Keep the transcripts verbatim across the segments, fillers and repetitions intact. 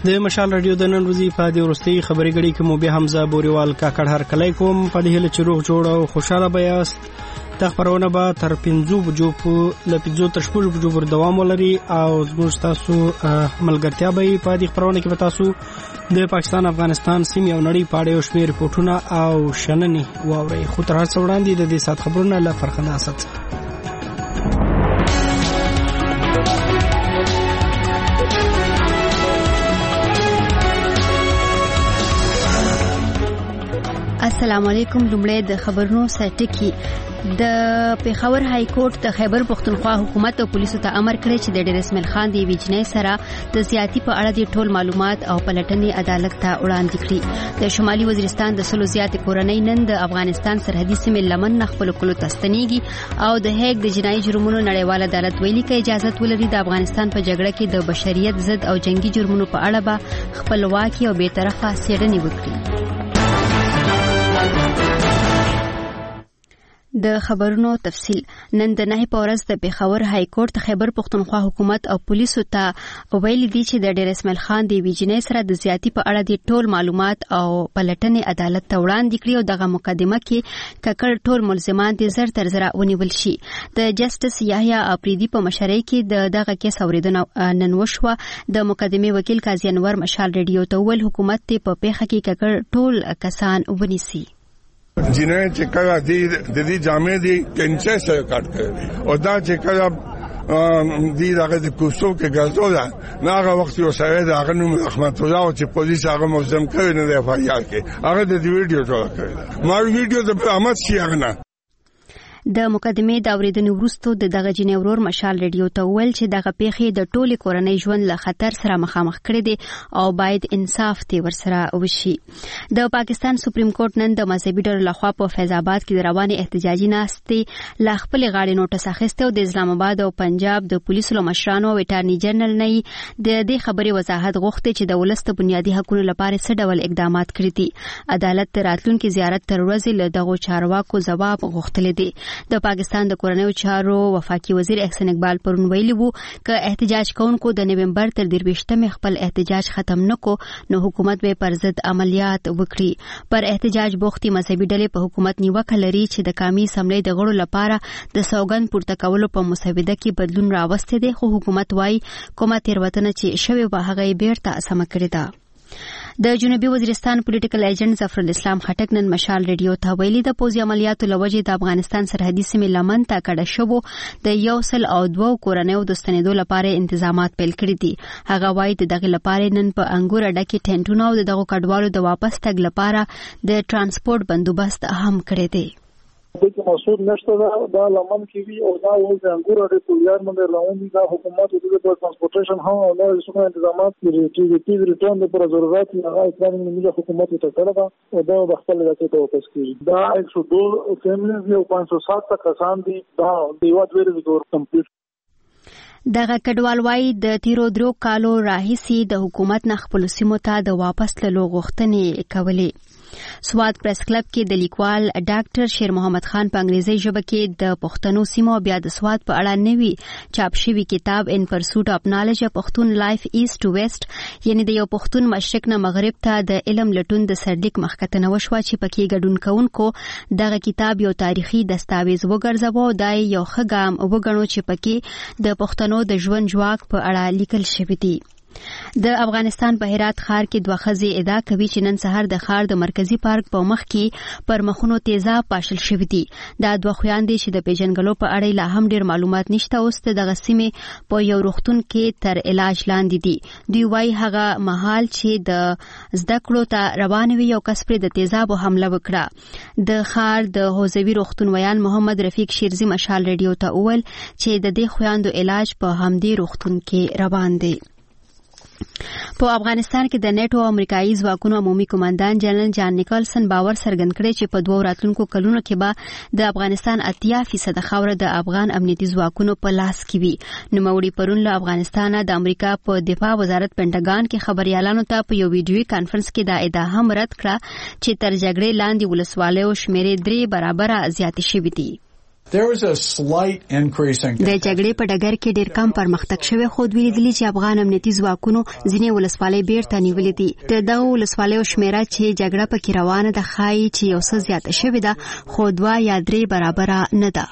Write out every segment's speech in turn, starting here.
د مشال رادیو د نن ورځې په دې ورستي خبري غړي کې مو به حمزه بوريوال کاکړ هر کله کوم په دې هله چروغ جوړ او خوشاله بیاست. د خبرونه به تر پنځو بجو په لپیزو تر شپږ بجو پر دوام ولري او زموږ تاسو ملګرتیا به په دې خبرونه کې به تاسو د پاکستان افغانستان سیمې او نړۍ په اړه یو شمېر ریپورتونه او شننې واورئ. خو تر هر څه وړاندې د دې سات خبرونه له فرخنده اسد السلام علیکم. لومړی د خبرونو سرټکی. د پیښور های کورټ د خیبر پښتونخوا حکومت او پولیسو ته امر کړی چې د ډیر اسماعیل خان دی ویجنې سره د زیاتی په اړه د ټول معلومات او پلټنې عدالت ته وړاندې کړي. د شمالي وزیرستان د سلو زیات کورنۍ نن د افغانستان سرحدي سیمې لمن خپل کولو تستنیږي او د هیګ د جنایي جرمونو نړیوال عدالت ویلي کې اجازه ولري د افغانستان په جګړه کې د بشریت ضد او جنگي جرمونو په اړه به خپلواکي او بی‌طرفه څېړنې وکړي. د خبرونو تفصیل. نن د نه په ورځ د پیښور های کورټ خیبر پښتونخوا حکومت او پولیسو ته ویلي دي چې د ډیر اسماعیل خان دی ویجنې سره د زیاتی په اړه د ټول معلومات او پلټنې عدالت ته وړاندې کړي او دغه مقدمه کې ککړ ټول ملزمان دي زر تر زر ونیول شي. د جسټس یحیی افریدي په مشرۍ کې د دغه کیس اوریدنه نن وشوه. د مقدمې وکیل قاضي انور مشال ریډیو ته ویل حکومت ته په پیښه کې ککړ ټول کسان ونیسي. जिन्हें चिक्का दी दीदी जामे दी कंचे से काट कर और दा चिक्का दी दागे कुसो के गजो दा नागा वक्त यो सैयद आगन में रहमतुल्लाह और पुलिस आगे मुजम करे ने एफआईआर के आगे द वीडियो जो करे मार वीडियो द आमद सी आगना. د مقدمې د اوریدنې وروسته د دغه جنې ورور مشال ریډیو ته ویل چې دغه پیښې د ټولي کورنۍ ژوند له خطر سره مخامخ کړي دي او باید انصاف ته ورسره وشي. د پاکستان سپریم کورټ نن د مذهبي ډلو لخوا په فیض آباد کې د رواني احتجاجي ناستې لا خپل غاړې نوټس اخیسته او د اسلام آباد او پنجاب د پولیسو مشرانو او اټارنی جنرال نه د دې خبرې وضاحت غوښتي چې د ولست بنیادی حقوقو لپاره څه ډول اقدامات کړي دي. عدالت راتلونکي زیارت تر ورځې له دغه چارواکو جواب غوښتل دي. د پاکستان د کورنیو چارو وفاقي وزیر احسان اقبال پرون ویلي وو ک احتجاج کوونکو د نومبر تر درویشتمې خپل احتجاج ختم نکو نو حکومت به پر ضد عملیات وکړي. پر احتجاج بوختي مذهبي ډلې په حکومت نیوکه لري چې د قومي اسمبلی د غړو لپاره د سوګند پورته کولو په مسوده کې بدلون راوسته دي خو حکومت وايي کومه تیروتنه چې شوی به هغه بیرته سم کړی ده. د جنوبي وزیرستان پولیټیکل ایجنټ ظفر الاسلام خټک نن مشال ریډیو ته ویلي د پوځي عملیاتو لوجې د افغانستان سرحدي سیمې لمن ته کډه شوو د یو سل او دوه کورنیو د ستنېدو لپاره انتظامات پیل کړي دي. هغه وایي د دغه لپاره نن په انګور ډکه ټینټونه او دغه کډوالو د واپس تګ لپاره د ترانسپورت بندوبست هم کړی دی. دغه مسعود نشته دا لمن کې وی او دا ول د انګور د پولیار باندې رواني دا حکومت د ترانسپورټیشن هم او نو څه انتظامات لري چې د ریټرن لپاره ضرورت هغه اسلامي ملي حکومت ته کړه او دا د خپل ځای ته واپس کیږي. دا یک سو دو فیملیز یو پنځه سو سات کسان دي دا د یو ډیر زور کمپلیټ. دغه کډوال وايي د تیرو درو کالو راهیسي د حکومت نه خپل سیمو ته د واپس تلو غوښتنې کولې. سواد پریس کلب کې د لیکوال ډاکټر شیر محمد خان په انګریزي ژبه کې د پښتنو سیمو بیا د سواد په اړه نوي چاپ شوی کتاب ان پرسوټ اف نالج پښتون لایف ایست ټو ویست یعنی د یو پښتون مشرق نه مغرب ته د علم لټون د سرلیک مخکته وشوه چې پکې ګډون کوونکو دغه کتاب یو تاریخي دستاویز وګرځاوه دا یو ښه ګام وګڼو چې پکې د پښتنو د ژوند جواک په اړه لیکل شوی دی. د افغانستان په هرات ښار کې دوه ښځې ادعا کوي چې نن سهار د ښار د مرکزی پارک په مخ کې پر مخونو تیزاب پاشل شوي دي. دا دوه خویندې چې د پیژنګلو په اړه لا هم ډیر معلومات نشته اوس دغه سیمې په یو روغتون کې تر علاج لاندې دي. دوی وايي هغه مهال چې د زده کړو ته روان وي یو کس پر د تیزابو حمله وکړه. د ښار د حوزوي روغتون ویان محمد رفیق شیرزی مشال ریډیو ته وویل چې د دې خویندو علاج په همدې روغتون کې روان دی. په افغانستان کې د نیټو امریکایي ځواکونو عمومي قومندان جنرال جان نیکلسن باور څرګند کړی چې په دوه راتلونکو کلونو کې به د افغانستان اتیا فیصد خاوره د افغان امنیتي ځواکونو په لاس کې وي. نوموړي پرون له افغانستانه د امریکا په دفاع وزارت پینټاګان کې خبريالانو ته په یو ویډیوي کانفرنس کې دا ادعا هم رد کړه چې تر جګړې لاندې ولسوالیو شمیرې درې برابره زیاتې شوې دي. There was a slight increase in د جګړې په ډګر کې ډېر کم پرمختګ شوی خو دوی لیدلي چې افغان امنیتي ځواکونو ځینې ولسوالۍ بیرته نیولې دي. د دغو ولسوالیو شمیره چې جګړه پکې روانه ده ښایي چې یو څه زیاته شوې ده خو دوه یا درې برابره نه ده.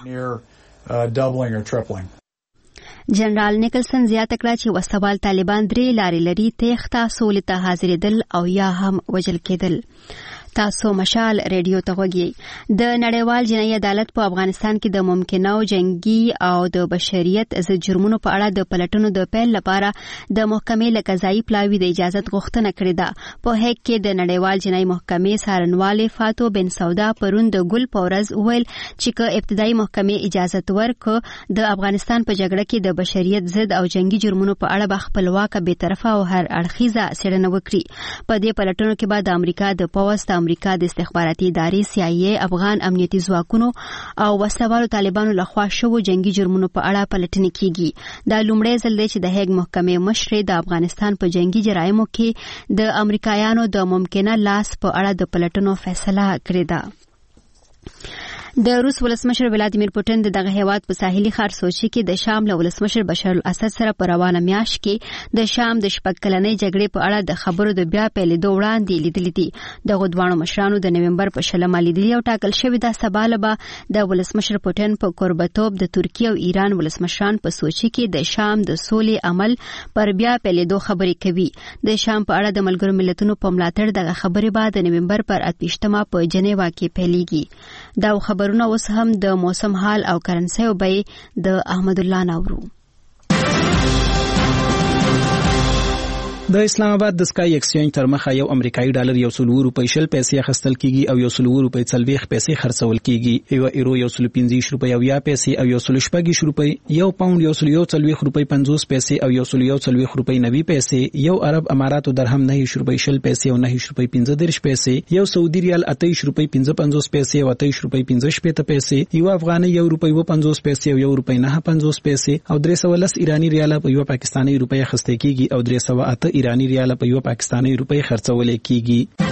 جنرال نیکلسن زیاته کړه چې وسوال طالبان درې لارې لري: تېښته، سولې ته حاضرېدل او یا هم وژل کېدل. تاسو مشال ریډیو ته غوږی. د نړیوال جنایي عدالت په افغانستان کې د ممکنه جنگي او د بشریت ضد جرمونو په اړه د پلټنو د پیل لپاره د محکمې له قضایي پلاوي د اجازت غوښتنه کړې ده. په هیګ کې د نړیوال جنایي محکمې څارنوالې فاتو بن سودا پرون د ګل په ورځ وویل چې که ابتدایي محکمې اجازت ورکړه د افغانستان په جګړه کې د بشریت ضد او جنگي جرمونو په اړه به خپلواکه بېطرفه او هر اړخیزه څېړنه وکړي. په دې پلټنو کې به د امریکا د پوځ، د امریکا د استخباراتي ادارې، سی آی ای، افغان امنیتي ځواکونو او وسلوالو طالبانو لخوا شوو جنگي جرمونو په اړه پلټنې کیږي. دا لومړی ځل دی چې د هیګ محکمې مشرې د افغانستان په جنگي جرایمو کې د امریکایانو د ممکنه لاس په اړه د پلټنو فیصله کړې ده. د روس ولسمشر ولادیمیر پوتین د دغه هیواد په ساحلي ښار سوچي کې د شام له ولسمشر بشار الاسد سره په روانه میاشت کې د شام د شپږ کلنۍ جګړې په اړه د خبرو د بیا پیلېدو وړاندې لیدلي دي. دغو دواړو مشرانو د نومبر په شلمه لیدلي او ټاکل شوې ده سبا له به د ولسمشر پوتین په کوربتوب د ترکیې او ایران ولسمشران په سوچي کې د شام د سولې عمل پر بیا پیلېدو خبرې کوي. د شام په اړه د ملګرو ملتونو په ملاتړ دغه خبرې به د نومبر پر اتهشتمه په جنیوا کې پیلېږي. دا خبرونه اوس هم د موسم حال او کرنسي وبې د احمد الله نورو. د اسلام آباد د سکای ایکسچینج تر مخه یو امریکایي ډالر یو سل روپۍ شل پیسې اخیستل کیږي او یو سل روپۍ څلوېښت پیسې خرڅول کیږي. یو ایرو یو سل پنځه روپۍ او یا پیسې او یو سل شپږ روپۍ، یو پاوند یو سل یو څلوېښت روپۍ پنځوس پیسې او یو سل یو څلوېښت روپۍ نوي پیسې، یو عرب اماراتو درهم نه روپۍ شل پیسې او نه روپۍ پنځه دېرش پیسې، یو سعودي ریال اته روپۍ پنځه پنځوس پیسې او اته روپۍ پنځه شپېته پیسې، یو افغاني یو روپۍ و پنځوس پیسې او یو روپۍ نه پنځوس پیسې او درې سوه لس ایرانی ریال په یو پاکستاني روپۍ اخیستل کیږي او درې سوه اته ایرانی ریال په یو پاکستاني روپۍ خرڅول کیږي.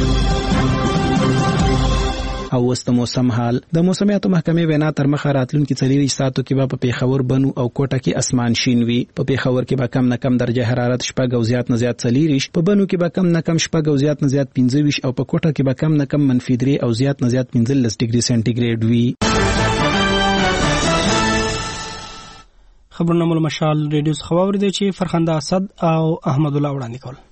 او وست موسم حال. د موسمیاتو محکمې وینا تر مخه راتلونکي څلور ساعتو کې به په پیښور، بنو او کوټه کې اسمان شین وي. په پیښور کې به کم نه کم درجه حرارت شپږ او زیات نه زیات څلور، په بنو کې به کم نه کم شپږ او زیات نه زیات پنځه ویشت او په کوټه کې به کم نه کم منفي درې او زیات نه زیات پنځلس ډیګري سنټیګریډ وي. خبرونه مول مشال ریډیو څخه واوریدل چې فرخنده اسد او احمد الله وړاندې کول.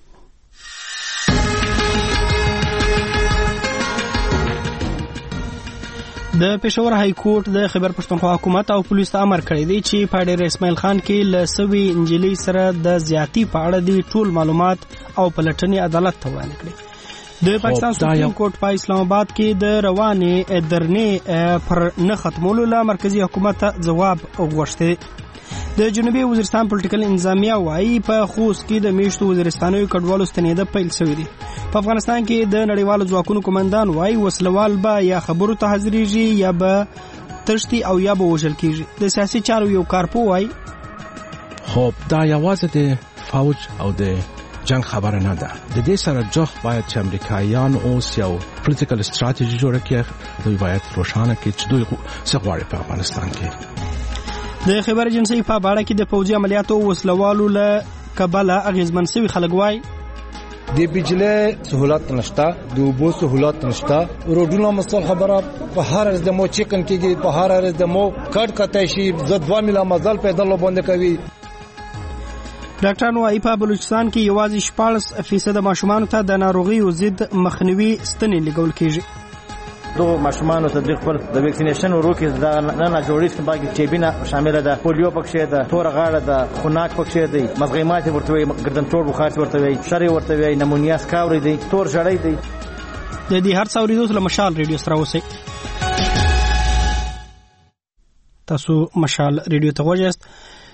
د پېښور های کورټ د خیبر پښتونخوا حکومت او پولیسو ته امر کړی دی چې په ډېر اسماعیل خان کې له سوي انجلۍ سره د زیاتی په اړه دی ټول معلومات او پلټنې عدالت ته وړاندې کړي. د پاکستان سپریم کورټ په اسلام آباد کې د روانې درنې پر نه ختمولو له مرکزی حکومت ځواب غوښتي. د جنوبي وزیرستان پولیټیکل انتظامیه وايي په خوست کې د میشتو وزیرستانوي کډوالو ستنېده پیل شوی دی. په افغانستان کې د نړیوالو ځواکونو قومندان وايي وسلوال به یا خبرو ته حاضرېږي یا به تشتي او یا به وژل کېږي. د سیاسي چارو یو کارپو وايي خب دا یوازې د فوج او د جنگ خبره نه ده. د دې سره جوخ باید چې امریکایان اوس یو پولیټیکل استراتیژي جوړه کړي. دوی باید روښانه کړي چې دوی څه غواړي په افغانستان کې. د خیبر ایجنسۍ په باړه کې د پوځي عملیاتو وسلوالو له کبله اغیزمن شوي خلک وایي د بجلی سهولت نشته، د اوبو سهولت نشته، روډونو مسل خبره په هر ورځ د مو چیکن کېږي، په هر ورځ د مو کټ کټای شي، زه دوه میله مزل پیدل باندې کوي. ډاکټرانو وايي په بلوچستان کې یوازې شپاړس فیصد ماشومانو ته د ناروغیو ضد مخنیوي ستنې لګول کېږي. دو ماشومان تطبیق پر د ویکسینیشن ورکو دا نه نه جوړیږي چې باقي ټیبینه شامل ده، پولیو پکښې ده، تور غاړه ده، خناک پکښې دی، مزغیمات ورته وي، ګردن ټوړ بخار ورته وي، شری ورته وي، نمونیا سکاوري دی، تور جړی دی. د دې هر څاوري دوه مشال ریډیو سره اوسئ. تاسو مشال ریډیو ته وژاست.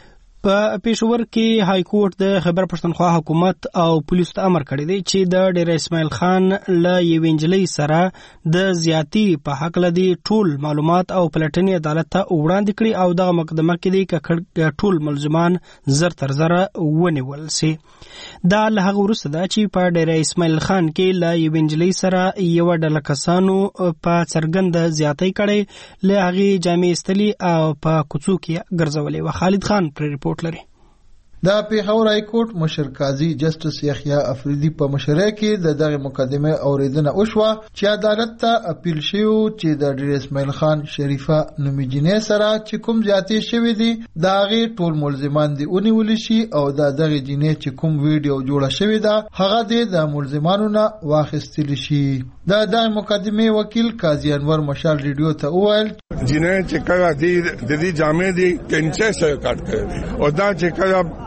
په پېښور کې های کورټ د خیبر پښتونخوا حکومت او پولیسو ته امر کړی دی چې د ډیر اسماعیل خان له یوې نجلۍ سره د زیاتی په حق لدی ټول معلومات او پلټنې عدالت ته وړاندې کړي او دغه مقدمه کې دی چې ټول ملزمان زر تر زره ونیول سي. دا له هغه وروسته ده چې په ډیر اسماعیل خان کې له یوې نجلۍ سره یوه ډله کسانو په څرګنده زیاتی کړی له هغې جامې ایستلي او په کوڅو کې ګرځولې وه. خالد خان پر ریپورټ لري. د پېښور های کورټ مشر قاضي جسټس یحیی افریدي په مشرۍ کې د دغه مقدمه اوریدنه وشوه چې عدالت ته اپیل شوی چې د ډیر اسماعیل خان شریفه نومي جنې سره چې کوم زیاتې شوی دي د هغې ټول ملزمان دي ونیول شي او د دغه جنې چې کوم ویډیو جوړه شوې ده هغه دې د ملزمانو نه واخیستل شي. د دغه مقدمه وکیل قاضي انور مشال ریډیو ته وویل جنې چې کله د دې جامې دي کنچه سره کټ کړي او دا چې کله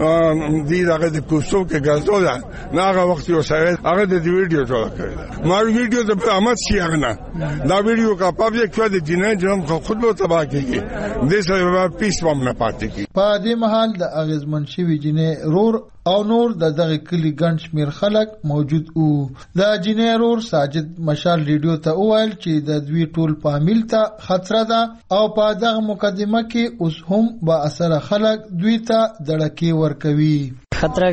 دی هغه د کوڅو کې ګرځول نه هغه وخت یو سره هغه د ویډیو جوړ کړی ما ویډیو د احمد شي هغه نه دا ویډیو کا پبلک شو د جنې جرم خو خود به تباہ کیږي د سره پیس وم نه پاتې کی. په دې محل د اغیزمن شوی جنې رور او نور د دغه کلی ګڼ شمیر خلک موجود وو. د جنې رور ساجد مشال ریډیو ته وویل چې د دوی ټول فامیل ته خطر ده او په دغه مقدمه کې اوس هم با اثر خلک دوی ته دړکی ورکوي. خطر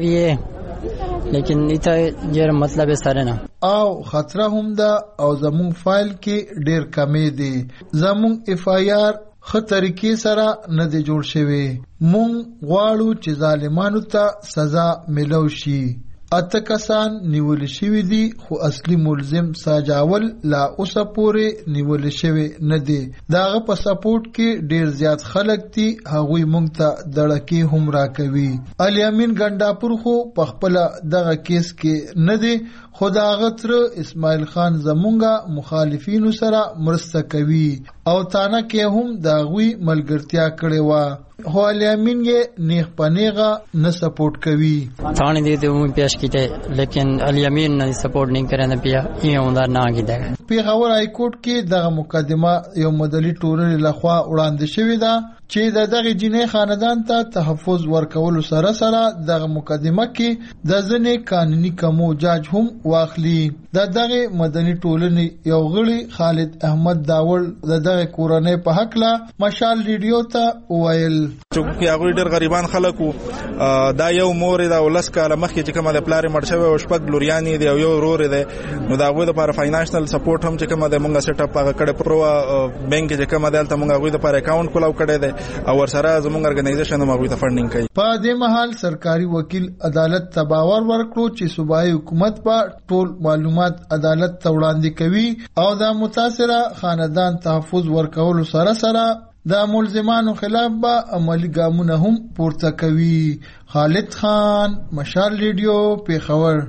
وی لیکن ایته جره مطلب سره نه او خطر هم ده او زمون فایل کې ډیر کمې دي. زمون اف آی آر خه طریقې سره نه دی جوړ شوی. مونږ غواړو چې ظالمانو ته سزا ملو شي. اته کسان نیول شوی دي خو اصلي ملزم ساجاول لا اوسه پورې نیول شوی نه دی. داغه په سپورټ کې ډیر زیات خلک دي هغوی مونږ ته دړکی هم راکوي. الیامین ګنډاپور خو په خپل دغه کیس کې نه دی خو داغه تر اسماعیل خان زمونږه مخالفینو سره مرسته کوي او تانه کې هم داغوی ملګرتیا کړې و خو الیامین یې نیغ پنیغه نه سپورټ کوي. تھانے دی ته مون پیش کیته لیکن الیامین نه سپورټ نه کرنه پیا یې اوندا نه کیده. پېښور های کورټ کې دغه مقدمه یو مدلي ټولنې لخوا وړاندې شوې ده چې د دغه جنې خاندان ته تحفظ ورکولو سره سره دغه مقدمه کې د ځنې قانوني کمو جاج هم واخلي. د دغه مدني ټولنې یو غړي خالد احمد داول د دغه کورنۍ په حق لا مشال ریډیو ته وویل چې هغه ډېر غریبان خلک وو. دا یو مور دا ولس کاله مخکې چې کومه د پلار مړ شوی او شپږ لوریانی دی او یو ورور دی نو دا غوې لپاره فاینانشل سپورټ هم چې کومه د مونږه سیټ اپ هغه کړه پرو بانک چې کومه دلته مونږه غوې لپاره اکاونټ کولاو کړی دی او ورسره زموږ ارګنایزیشن هم هغوی ته فنډینګ کوي. په دې مهال سرکاري وکیل عدالت ته باور ورکړو چې صوبایي حکومت په ټول معلومات عدالت ته وړاندې کوي او د متاثره خاندان تحفظ ورکولو سره سره د ملزمانو خلاف به عملی ګامونه هم پورته کوي. خالد خان مشال ریډیو پېښور.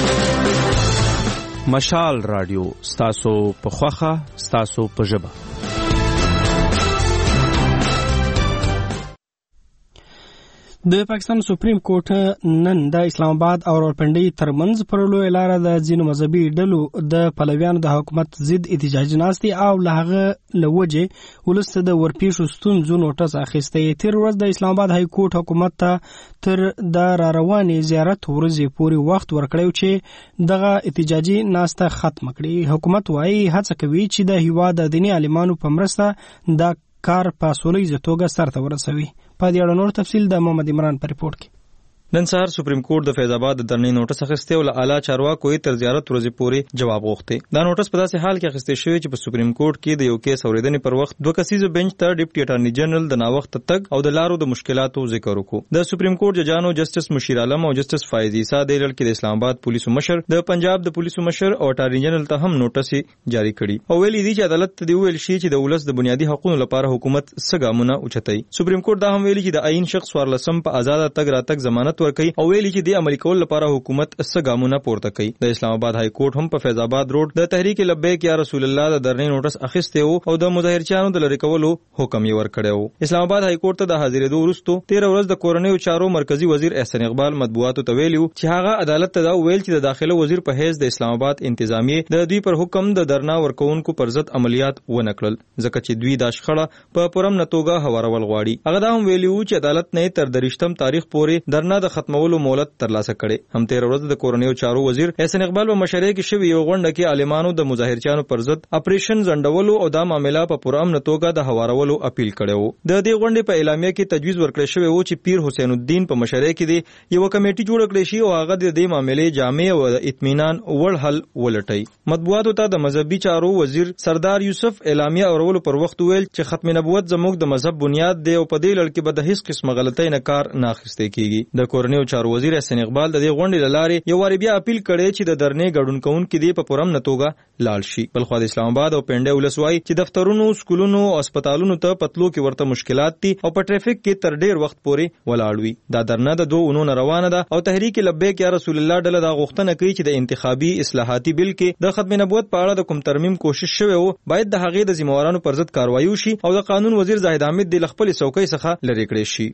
مشال رادیو ستاسو په خوخه ستاسو په ژبه. د پاکستان سپریم کورټ نن د اسلام آباد او راولپنډۍ ترمنځ پر لویه لاره د ځینو مذهبي ډلو د پلویانو د حکومت ضد احتجاجي ناستې او له هغه له وجې ولس ته د ورپېښو ستونزو نوټس اخیستی. تېر ورځ د اسلام آباد های کورټ حکومت ته تر د راروانې زیارت ورځې پورې وخت ورکړی چې دغه احتجاجي ناسته ختمه کړي. حکومت وايي هڅه کوي چې د هیواد د دیني عالمانو په مرسته دا کار په سولیزه توګه سرته ورسوي. په دې اړه نور تفصیل د محمد عمران په ریپورت کې. نن سهار سپریم کورټ د فیض آباد د دنې نوټس اخیسته او له اعلی چارواکو تر زیارت ورځې پورې جواب غوښته. دا نوټس په داسې حال کې اخیسته شوی چې په سپریم کورټ کې د یو کیس اوریدنې پر وخت دوه کسیزو بنچ ته ډیپټي اټارنی جنرال د ناوخت تګ او د لارو د مشکلاتو ذکر وکړو. د سپریم کورټ ججانو جسټس مشیر عالم او جسټس فایز عیسی د لړ کې د اسلام آباد پولیسو مشر د پنجاب د پولیسو مشر او اټارنی جنرال ته هم نوټس جاری کړي او ویلي دي چې عدالت ته دی ویل شي چې د ولس د بنیادی حقوقو لپاره حکومت څه ګامونه اوچتای. سپریم کورټ دا هم ویلي چې د عین شخص ورلسم په آزاد تګ راتګ ضمانت هدایت ورکړي او ویلي چې د عملي کول لپاره حکومت څه ګامونه پورته کوي. د اسلام آباد های کورټ هم په فیض آباد روډ د تحریک لبیک یا رسول الله د درنې نوټس اخیسته او د مظاهرچیانو د لری کولو حکم یې ورکړی و. اسلام آباد های کورټ ته د حاضرېدو وروسته تیر ورځ د کورنیو چارو مرکزی وزیر احسان اقبال مطبوعاتو ته ویلي چې هغه عدالت ته دا ویل چې د داخله وزیر په حیث د اسلام آباد انتظامیه د دوی پر حکم د درنا ورکوونکو پر ضد عملیات ونه کړل ځکه چې دوی دا شخړه په پرم نتوګه هوارول غواړي. هغه دا هم ویلي و چې عدالت نه تر درشتم تاریخ پورې درنا د ختمولو مهلت ترلاسه کړي. هم تیر ورځ د کورنیو چارو وزیر احسان اقبال په مشرۍ کې شوی یو غونډه کې عالمانو د مظاهرچیانو پر ضد اپریشن زندولو او دا معاملې په پرم نتوګه د هوارولو اپیل کړو. د دې غونډې په اعلامیه کې تجویز ورکړی شوی و چې پیر حسین الدین په مشرۍ کې دی یو کمیټي جوړ کړی شي او هغه د دې معاملې جامع او اطمینان وړ حل ولټي. مطبوعاتو ته د مذهبي چارو وزیر سردار یوسف اعلامیه اورولو پر وخت ویل چې ختم نبوت زموږ د مذهب بنیاد دی او په دې لړ کې به د هیڅ قسمه غلطۍ نه کار نه اخیستل کیږي. د کورنیو چارو وزیر احسان اقبال د دې غونډې لارې یو واری بیا اپیل کړی چې د درنې ګډون کوونکو دی په پرم نتوګه لاړ شي. بلخو د اسلام آباد او پنډه ولسوای چې دفترونو سکولونو او هسپتالونو ته پتلو کې ورته مشکلات دي او په ټریفیک کې تر ډیر وخت پورې ولاړ وي. دا درنه د دوه اونونو روانه ده او تحریک لبیک یا رسول الله ډله دا غوښتنه کوي چې د انتخابي اصلاحاتي بل کې د ختم نبوت په اړه د کوم ترمیم کوشش شوی وو باید د هغې د ذمہوارانو پر ضد کاروایی وشي او د قانون وزیر زاهد حامد د خپل څوکۍ څخه لرې کړی شي.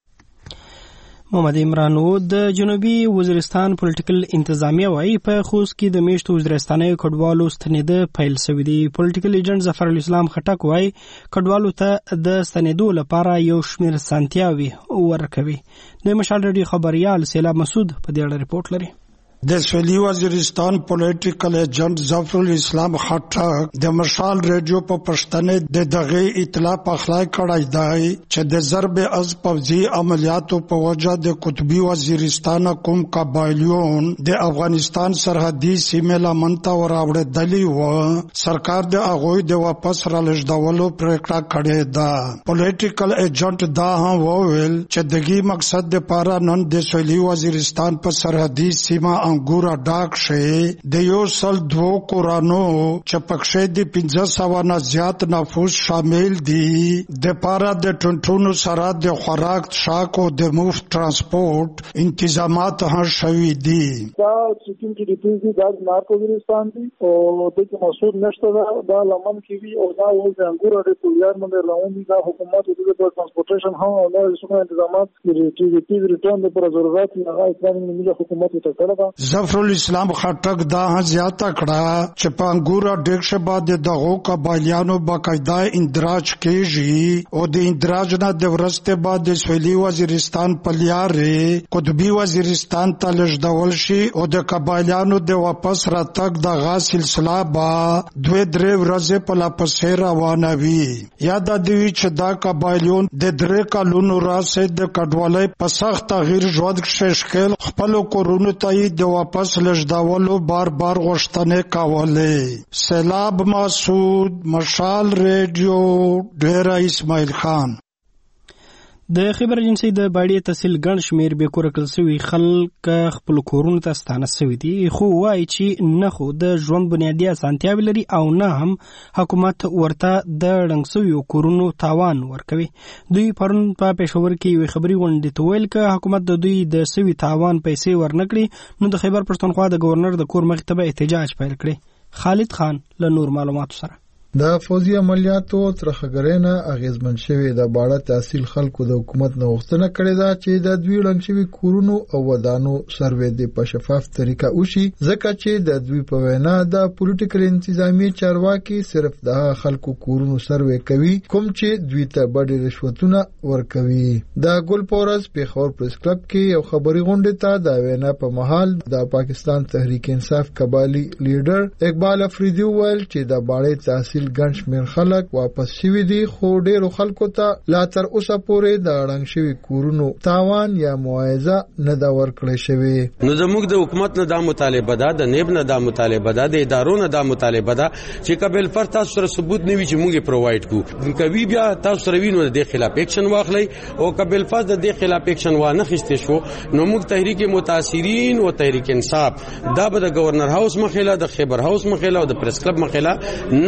محمد عمران و د جنوبي وزیرستان پولیټیکل انتظامیه وايي په خوست کې د میشتو وزیرستاني کډوالو ستنېده پیل شوی دی. پولیټیکل ایجنټ ظفر الاسلام خټک وايي کډوالو ته د ستنېدو لپاره یو شمېر سانتیاوي ورکوي. د مشال رډي خبريال سیلاب مسعود په دې اړه رپورټ لري. د سویلي وزیرستان پولیټیکل ایجنټ ظفر الاسلام خټک د مشال ریډیو په پښتنې د دغه اطلاع په خلای کړای دی چې د ضرب از پوځي عملیاتو په وجه د قطبي وزیرستان کوم قبایلیون د افغانستان سرحدي سیمې لمن ته وراوړېدلي و سرکار د هغوی د واپس رالېږدولو پریکړه کړې ده. پولیټیکل ایجنټ دا هم وویل چې دغه مقصد دپاره نن د سویلي وزیرستان په سرحدي سیمه انګور ډاک شي د یو سل دوه کورانو چې پکښې د پنځه سوه نه زیات نفوس شامل دي د پاره د ټونټونو سره د خوراک څښاک او د مفت ترانسپورت انتظامات هم شوي دي. دا چې کوم چې د پیږي د نارکو وزیرستان دي او د کې مسعود نشته دا لمن کې وي او دا ول د انګور د پولیار باندې رواني دا حکومت د ترانسپورټیشن هم او نو څه انتظامات چې د پیږي ریټرن د پر ضرورت نه هغه اسلامي ملي حکومت ته کړه. ظفر الاسلام خټک دا زیاته کړه چې په انګور ډیکشه باندې دغه قبایلیانو باقاعده اندراج کېږي او د اندراج نه د ورسته بعد د سویلي وزیرستان په لارې قطبي وزیرستان ته لېږدول شي او د قبایلیانو د واپس راتګ دغه سلسله به دوه درې ورځې په لاپسې روانه وي. یاد دی چې دا قبایلیون د درې کلونو راځي د کډوالۍ په سخت تغییر ژوند کې شکل خپل کورونو ته د واپس لږدولو بار بار غوښتنې کولې. سیلاب مسعود مشال ریډیو ډیره اسماعیل خان. د خبر ایجنسی د باډي تحصیل ګڼ شمیر به کور کړل شوی خلک خپل کورونو ته ستانه شوی دي خو وایي چې نه خو د ژوند بنیادی اسانتیاوې لري او نه هم حکومت ورته د ړنګ شویو کورونو تاوان ورکوي. دوی پرون په پېښور کې یوې خبري غونډې ته ویل که حکومت د دوی د سوي تاوان پیسې ورنکړي نو د خیبر پښتونخوا د گورنر د کور مخې ته به احتجاج پیل کړي. خالد خان له نور معلوماتو سره. د فوزي عملیاتو ترخګرۍ نه اغیزمن شوی د باړه تحصیل خلکو د حکومت نه غوښتنه کړې ده چې د دوی ړنګ شوي کورونو او ودانو سروې د په شفاف طریقه وشي ځکه چې د دوی په وینا د پولیټیکل انتظامی چارواکي صرف د خلکو کورونو سروې کوي کوم چې دوی ته بډې رشوتونه ورکوي. د ګل پورز پیښور پریس کلب کې یو خبري غونډه ته د وینا په محل د پاکستان تحریک انصاف قبایلی لیډر اقبال افریدی ویل چې د باړې تحصیل ګڼ شمېر خلک واپس شوي دي خو ډېرو خلکو ته لا تر اوسه پورې د ړنګ شوي کورونو تاوان یا معاوضه نه ده ورکړی شوې. نو زموږ د حکومت نه دا مطالبه ده د نیب نه دا مطالبه ده د ادارو نه دا مطالبه ده چې قبل فر تاسو سره ثبوت نه وي چې موږ یې پرووایډ کړو کوي بیا تاسو سره وینو د خلاف اکشن واخلئ او قبل فر د خلاف اکشن وانه خسته شو نو موږ تحریک متاثرین او تحریک انصاف دا به د گورنر هاوس مخاله د خیبر هاوس مخاله او د پریس کلب مخاله نه ختم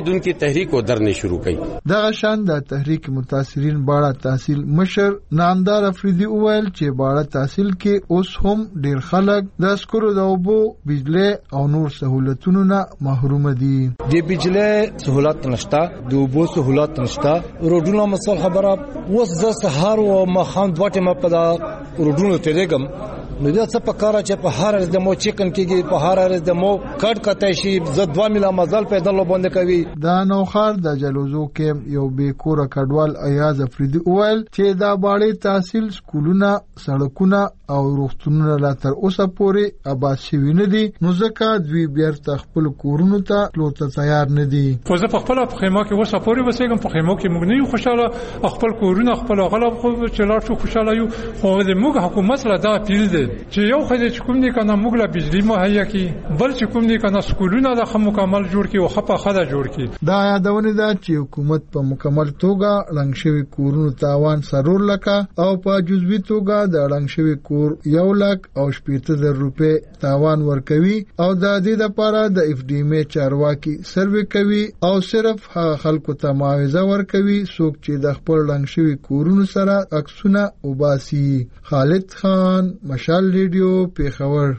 دونکو تحریک او درنه شروع کړي. دغه شان د تحریک متاثرین باړه تحصیل مشر نامدار افریدي وویل چې باړه تحصیل کې اوس هم ډیر خلک د اسکرو د اوبو بجلی او نور سہولتونو نه محروم دي. د بجلی سہولت نشته، د اوبو سہولت نشته، روډونو مسل خبره اوس د سهار او مخام دوه ټیمه په دا روډونو تیرېږم نو دا څه په کار چې په هر ورځ د مو چیکن کېږي، په هر ورځ د مو کټ کټای شي، زه دوه میله مزل پیدل وبند کوي. دا نوخار د جلوزو کې یو بې کوره کډوال ایاز افریدي وویل چې دا باړې تحصیل سکولونه، سړکونه او روغتونونه لا تر اوسه پورې آباد شوي نه دي، نو ځکه دوی بیرته خپل کورونو ته تلو ته تیار نه دي. خو زه په خپله په خیمه کې اوسه پورې اوسېږم، په خیمو کې موږ نه یو خوشحاله، خپل کورونه خپل غله چې لاړ شو خوشحاله یو. خو زموږ حکومت سره دا اپیل دی چې یو خدای چې کوم دي کنه موږ لا بجلی مهیا کی، بل چې کوم دي کنه سکولونه د خم مکمل جوړ کی او خپه خدا جوړ کی. دا یادونه ده چې حکومت په مکمل توګه رنګ شوی کورونو تاوان سرور لکه او په جزوي توګه د رنګ شوی کور یو لک او شپږ زره روپے تاوان ورکوي او د دې لپاره د اف ډي ام چارواکي سروې کوي او صرف خلکو ته معاوضه ورکوي څوک چې د خپل رنګ شوی کورونو سره عکسونه وباسي. خالد خان، مشال ریډیو، پیښور.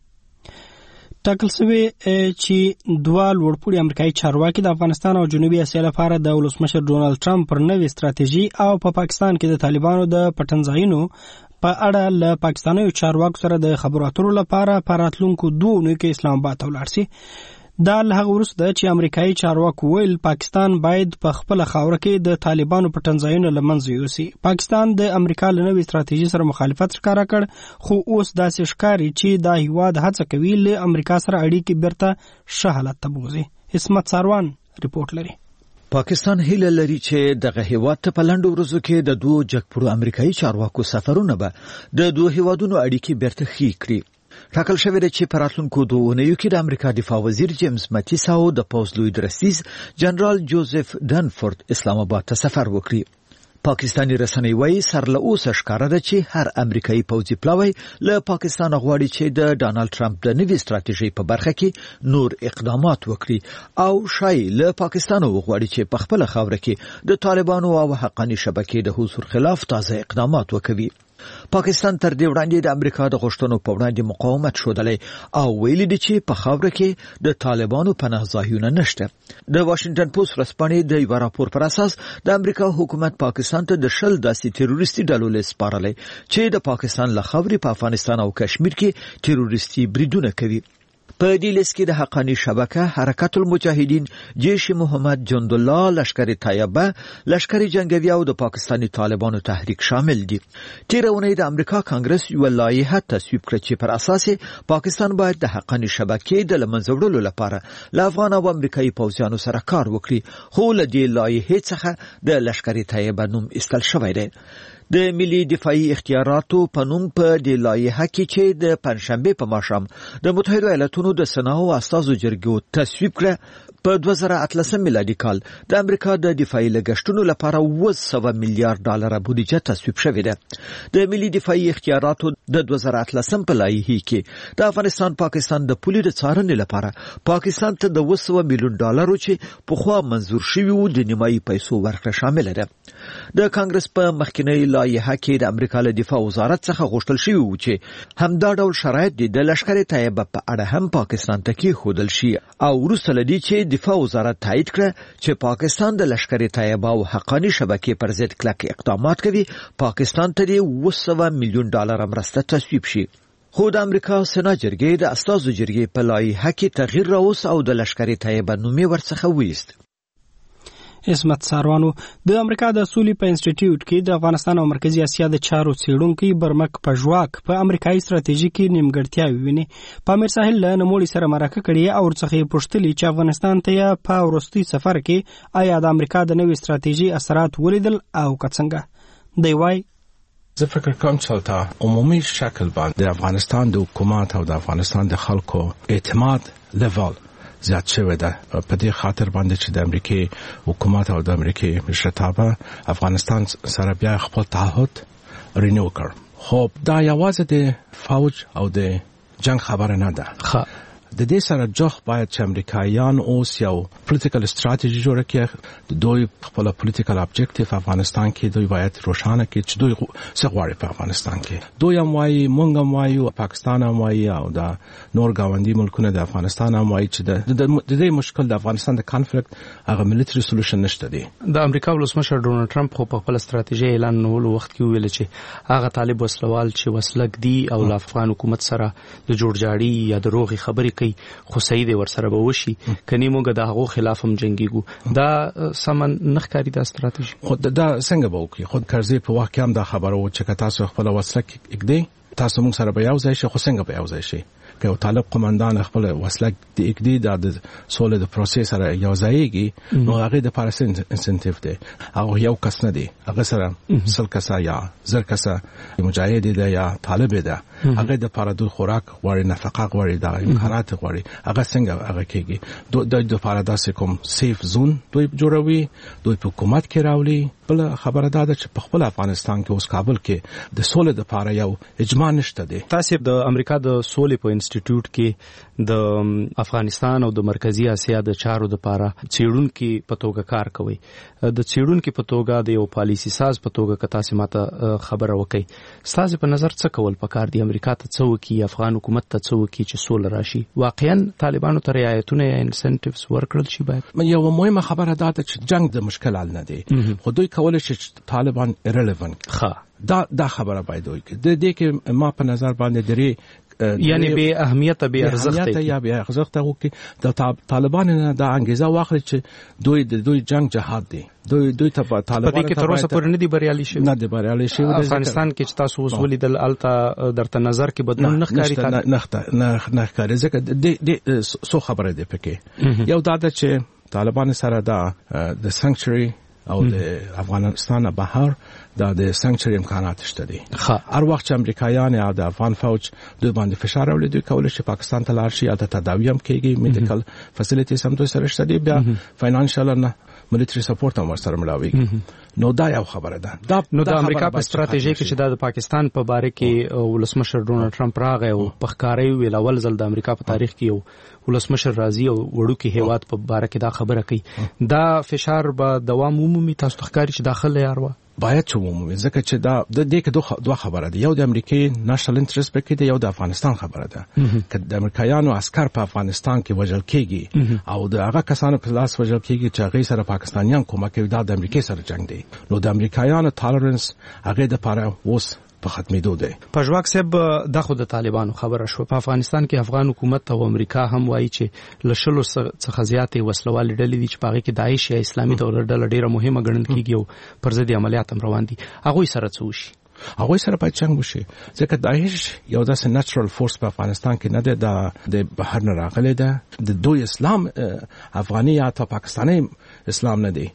ټاکل شوی چې دوه لوړپوړي امریکایي چارواکي د افغانستان او جنوبي اسیا لپاره د ولسمشر ډونالد ټرمپ پر نوې ستراتیژي او په پاکستان کې د طالبانو د پټنځایونو په اړه له پاکستاني چارواکو سره د خبرو اترو لپاره په راتلونکو دوه اونیو کې اسلام آباد ته ولاړ شي. دا له هغه وروسته چې امریکایي چارواکو ویل پاکستان باید په خپل خاوره کې د طالبانو پټنځایونو له منځه یوسي. پاکستان د امریکا له نوې ستراتیژي سره مخالفت ښکاره کړ، خو اوس داسې ښکاري چې دا هیواد هڅه کوي له امریکا سره اړیکې بیرته ښه حالت ته بوځي. اسمت ساروان ریپورت لري. پاکستان هیله لري چې دغه هیواد ته په لنډو ورځو کې د دوه جګپوړو امریکایي چارواکو سفرونه به د دوه هیوادونو اړیکې بیرته ښې کړي. ټاکل شوی دی چې په راتلونکو دوه اونیو کې د امریکا دفاع وزیر جیمز ماتیس او د پوځ لوی درستیز جنرال جوزف ډنفورد اسلام آباد ته سفر وکړي. پاکستاني رسنۍ وايي سر له اوسه ښکاره ده چې هر امریکایي پوځي پلاوی له پاکستان غواړي چې د ډانلډ ټرمپ د نوې ستراتیژۍ په برخه کې نور اقدامات وکړي او شای له پاکستان غواړي چې په خپل خاوره کې د طالبانو او حقاني شبکې د حضور خلاف تازه اقدامات وکوي. پاکستان تر دې وړاندې د امریکا د غوښتنو په وړاندې مقاومت ښودلی او ویلي دي چې په خاوره کې د طالبانو پناه ځایونه نشته. د واشنگټن پوسټ ورځپاڼې د یو راپور پر اساس د امریکا حکومت پاکستان ته د شل داسې تروریستي ډلو لیست سپارلی چې د پاکستان له خاورې په افغانستان او کشمیر کې تروریستي بریدونه کوي. په دې لیست کې د حقاني شبکه، حرکت المجاهدین، جیش محمد جند الله، لشکر طیبه، لشکر جنگوی او د پاکستانی طالبانو تحریک شامل دي. تیر اونۍ د امریکا کانګرس یو لایحه تصویب کړه چې پر اساس پاکستان باید د حقاني شبکې د لمنځه وړلو لپاره له افغان او امریکایي پوځیانو سره کار وکړي، خو له دې لایحې څخه د لشکر طیبه نوم ایستل شوی دی. د ملي دفاعي اختیاراتو په نوم په دې لایحه کې چې د پنځشنبه په ماښام د متحده ایالاتونو د سناو استازو جرګې تصویب کړه، په دوه زره اتلسم میلادي کال د امریکا د دفاعي لګښتونو لپاره اوه سوه میلیارډ ډالر بودیجه تصویب شوې ده. د ملي دفاعي اختیاراتو د دوه زره اتلسم په لایحه کې د افغانستان پاکستان د پولې د څارنې لپاره پاکستان ته د اوه سوه میلیون ډالرو چې پخوا منظور شوي وو د نیمایي پیسو ورکړه شامل ده. د کانګرس په مخکینی لایحه کې د امریکا له دفاع وزارت څخه غوښتل شوی و چې همدا ډول شرایط د لشکر طیبه په اړه هم پاکستان ته کېښودل شي او وروسته له دې چې دفاع وزارت تایید کړه چې پاکستان د لشکر طیبه او حقاني شبکې پر ضد کلک اقدامات کوي، پاکستان ته د اوه سوه میلیون ډالر مرسته تصویب شي. خو د امریکا سنا جرګې د استازو جرګې په لایحه کې تغییر راوست او د لشکر طیبه نوم یې ورڅخه وایست. اسمت ساروانو د امریکا د سولې په انسټیټیوټ کې د افغانستان او مرکزی اسیا د چارو څېړونکي برمک پژواک په امریکایي ستراتیژي کې نیمګړتیاوې ویني. په امیر ساحل له نوموړي سره مرکه کړې او ورڅخه یې پوښتلي چې افغانستان ته په وروستي سفر کې آیا د امریکا د نوې ستراتیژي اثرات ولیدل او که څنګه؟ دی وایي زه فکر کوم چې تا عمومي شکل باندې د افغانستان د حکومت او د افغانستان د خلکو اعتماد لیول زیات شوی ده، په دې خاطر باندې چې د امریکای حکومت او د امریکای مشرتابه افغانستان سره بیا خپل تعهد رینیو کړ. خو دا یوازې د فوج او د جنگ خبره نه ده. د دې سره جوخ باید چې امریکایان اوس یو پولیټیکل ستراتیژي جوړه کړي، دوی خپل پولیټیکل ابجیکټیو افغانستان کې دوی باید روښانه کړي چې دوی څه غواړي په افغانستان کې. دوی هم وایي، مونږ هم وایو، پاکستان هم وایي او د نور ګاونډي ملکونه د افغانستان هم وایي چې د دې مشکل د افغانستان د کانفلیکټ هغه ملټری سولوشن نشته دی. د امریکا ولسمشر ډونالد ټرمپ خو په خپل ستراتیژي اعلان نولو وخت کې ویل چې هغه طالب وسلوال چې وسلک دی او د افغان حکومت سره د جوړجاړي یا د روغي خبرې کوي خو صحیح دی ورسره به وشي، کني موږ د هغو خلاف هم جنگيږو. دا سمن نخکاری دا ستراتیژي خود دا څنګه به وکړي؟ خود کرزي په واقع هم دا خبره و چې تاسو خپل وسلک اګدي، تاسو موږ سره به یو ځای شي، خو څنګه به یو ځای شي؟ که یو طالب قومندان خپل وسلک د اګدي د سولې د پروسس سره یو ځایږي، نو هغه د پارسن انسنټیو دی، هغه یو کس نه دی، هغه سره سل کسه یا زر کسه مجاهد دی یا طالب دی، هغه د پاره خوراک غواړي، نفقه غواړي، د امکانات غواړي، هغه څنګه هغه کېږي؟ د د پاره داسې کوم سیف زون دوی جوړوي، دوی په حکومت کې راولي. بل خبره دا ده چې په خپل افغانستان کې اوس کابل کې د سولې د پاره یو اجماع نشته دی. تاسو د امریکا د سولې په انسټیټیوټ کې د افغانستان او د مرکزی اسیا د چارو د پاره چیرونکو په توګه کار کوي. د چیرونکو په توګه د یو پالیسی ساز په توګه که تاسو ماته خبره وکړي، تاسو په نظر څه کول پکار دی؟ امریکا ته څه وکړي، افغان حکومت ته څه وکړي چې سوله راشي؟ واقعا طالبانو ته رعایتونه یا انسنټیوز ورکړل شي؟ باید یو مهمه خبره ده چې جنگ د مشکل حل نه دی، خو دوی کولای شي طالبان ایرلیونت ښه دا دا خبره باید وي. د دې کې ما په نظر باندې درې یعنی به اهمیت به ارزښت یا به ارزښت او کې د طالبان نه د انګیزه واخلي چې دوی د دوی جنگ جهاد دی، دوی دوی ته طالبان ته تر اوسه پورې نه دی بریالي شي، نه دی بریالي شي. افغانستان کې چې تاسو اوس ولیدل الته درته نظر کې بدلون نه ښکاري نه نه ښکاري ځکه د سو خبره دی پکې. یو دا چې طالبان سره د سانکچوري او د افغانستان بهر دا د سانکچوري امکانات شته دي. هر وخت چې امریکایان یا د افغان فوج دوی باندې فشار راوړي، دوی کولای شي پاکستان ته لاړ شي، یا د تداوی هم کېږي، میډیکل فیسیلیټیز هم دوی سره شته دي، بیا فاینانشل نه ملټری سپورټ هم ورسره ملاوي. نو دا یو خبره ده. دا نو د امریکا په ستراتیژي کې چې د پاکستان په باره کې ولسمشر ډونالد ټرمپ راغی او په ښکاري ویل اول ځل د امریکا په تاریخ کې یو ولسمشر راځي او وړوکی هیواد په باره کې دا خبره کوي، دا فشار به دوام ومومي؟ تاسو ته ښکاري چې داخله یارو باید چې ومومي، ځکه چې دا د دې کې دوه خبره ده، یو د امریکای نېشنل انټرست پکې دی، یو د افغانستان خبره ده. که د امریکایانو عسكر په افغانستان کې وژل کېږي او د هغه کسانو په لاس وژل کېږي چې هغه سره پاکستانیان کومه کوي، دا د امریکای سره جنگ دی. نو د امریکایانو ټالرنس هغه د پاره اوس په ختمېدو دی. پژواک صاحب د خود طالبانو خبره شو، په افغانستان کې افغان حکومت او امریکا هم وایي چې لشلو څخه زیاتې وسلوال ډلې دي چې په هغه کې داعش یا اسلامي دولت ډله ډیره مهمه ګڼل کېږي او پر ضد عملیات هم روان دي. هغه سره څه وشي؟ هغه سره باید څنګه وشي؟ ځکه داعش یو داسې نېچرل فورس په افغانستان کې نه دی، د بهر نه راغلی ده، د دوی اسلام افغاني یا تا پاکستاني اسلام نه دی.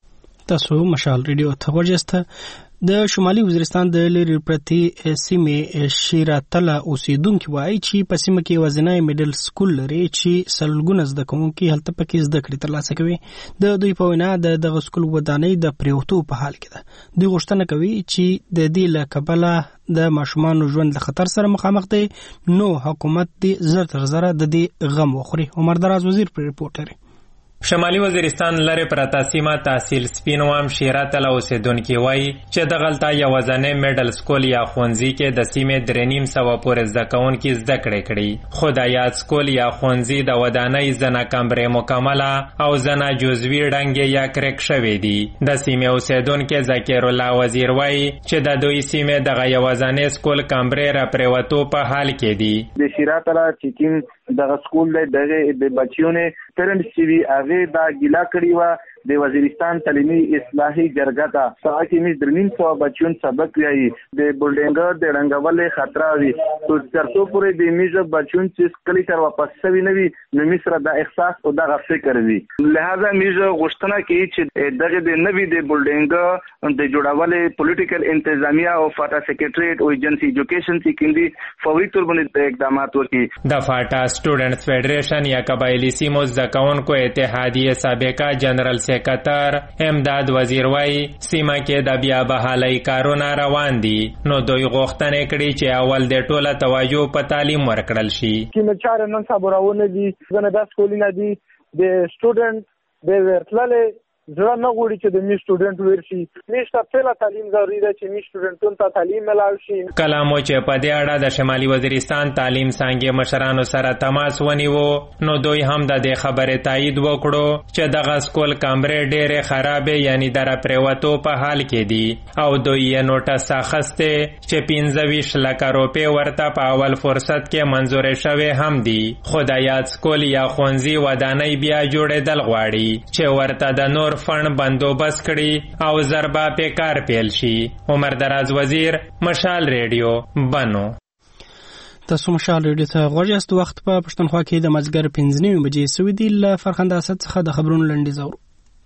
تاسو مشال ریډیو ته ورجسته د شمالي وزیرستان د لری پرتی سیمه شیراتله اوسیدونکو وایي چې په سیمه کې وزنای میډل سکول لري چې سلګونه زده کوونکي هلته پکې زده کړې ترلاسه کوي. د دوی په وینا د دغه سکول ودانۍ د پریوتو په حال کې ده. دوی غوښتنه کوي چې د دې له کبله د ماشومان ژوند له خطر سره مخامخ دی، نو حکومت دې زر تر زره د دې غم وخوري. عمر دراز وزیر پر ریپورت لري. شمالي وزیرستان لري پرتا سیمه تحصیل سپینوام شیراتله اوسیدونکي وایي چې د غلطه یو ځنې میډل سکول یا ښوونځي کې د سیمې درې نیم سوه پورې زده کوونکي زده کړې کړي، خو د یاد سکول یا ښوونځي د ودانۍ ځنه کمرې مکمله او ځنه جزوي ړنګې یا کرک شوي دي. د سیمې اوسیدونکي ذکر الله وزیر وایي چې د دوی سیمې دغه یو ځنې سکول کمرې را پریوتو په حال کې دي. د شیراتله چې کوم دغه سکول دی دغه د بچیو نه پیرنټس چې وي هغه دا ګیله کړې وه د وزیرستان تعلیمي اصلاحي جرګه ته ساعه کې مې درنیم سوه بچیون سبق ویایي د بلډینګ د ړنګولې خطره وي، تو ترڅو پورې د میږه بچیون چې کلی سره واپس شوي نه وي نو مې سره د احساس او دغه فکر وي. لہذا میږه غوښتنه کوي چې دغه د نوي د بلډینګ د جوړولې پولیټیکل انتظامیه او فاټا سیکریټریټ او ایجنسی ایجوکیشن چې کیندي فوري تور باندې اقدامات وکړي. د فاټا سټوډنټس فیډریشن یا قبایلی سیمو زده کوونکو اتحادیې سابقه جنرال سیکاتر امداد وزیر وایي سیمه کې د بیا بحالۍ کارونه روان دي، نو دوی غوښتنې کړي چې اول د ټوله توجه په تعلیم ورکړل شي. کوم چاره نن صبرونه دي څنګه د سکولینه دي د سټوډنټ د ورتللې زړه نه غوړي چې د می سټوډنټ ورشي نشته پهلا تعلیم ضروري ده چې می سټوډنټونو ته تعلیم ملاوي شي. کله مو چې په دې اړه د شمالي وزیرستان تعلیم څنګه مشرانو سره تماس ونیو نو دوی هم د دې خبرې تایید وکړو چې دغه سکول کمرې ډېرې خرابې یعنی در پریوتو په حال کې دي او دوی یې نوټس اخیسته چې پنځه ویشت لکه روپۍ ورته په اول فرصت کې منظورې شوې هم دي. خو د یاد سکول یا ښوونځي ودانۍ بیا جوړېدل غواړي چې ورته د نور فند بندوبست کړي او ضربه په کار پیل شي. عمر دراز وزیر، مشال ریډیو، بنو. تاسو مشال ریډیو ته غوږ یاست. وخت په پښتونخوا کې د مازدیګر پنځه نیمې بجې سوي دي. له فرخنده اسد څخه د خبرونو لنډیز اورو.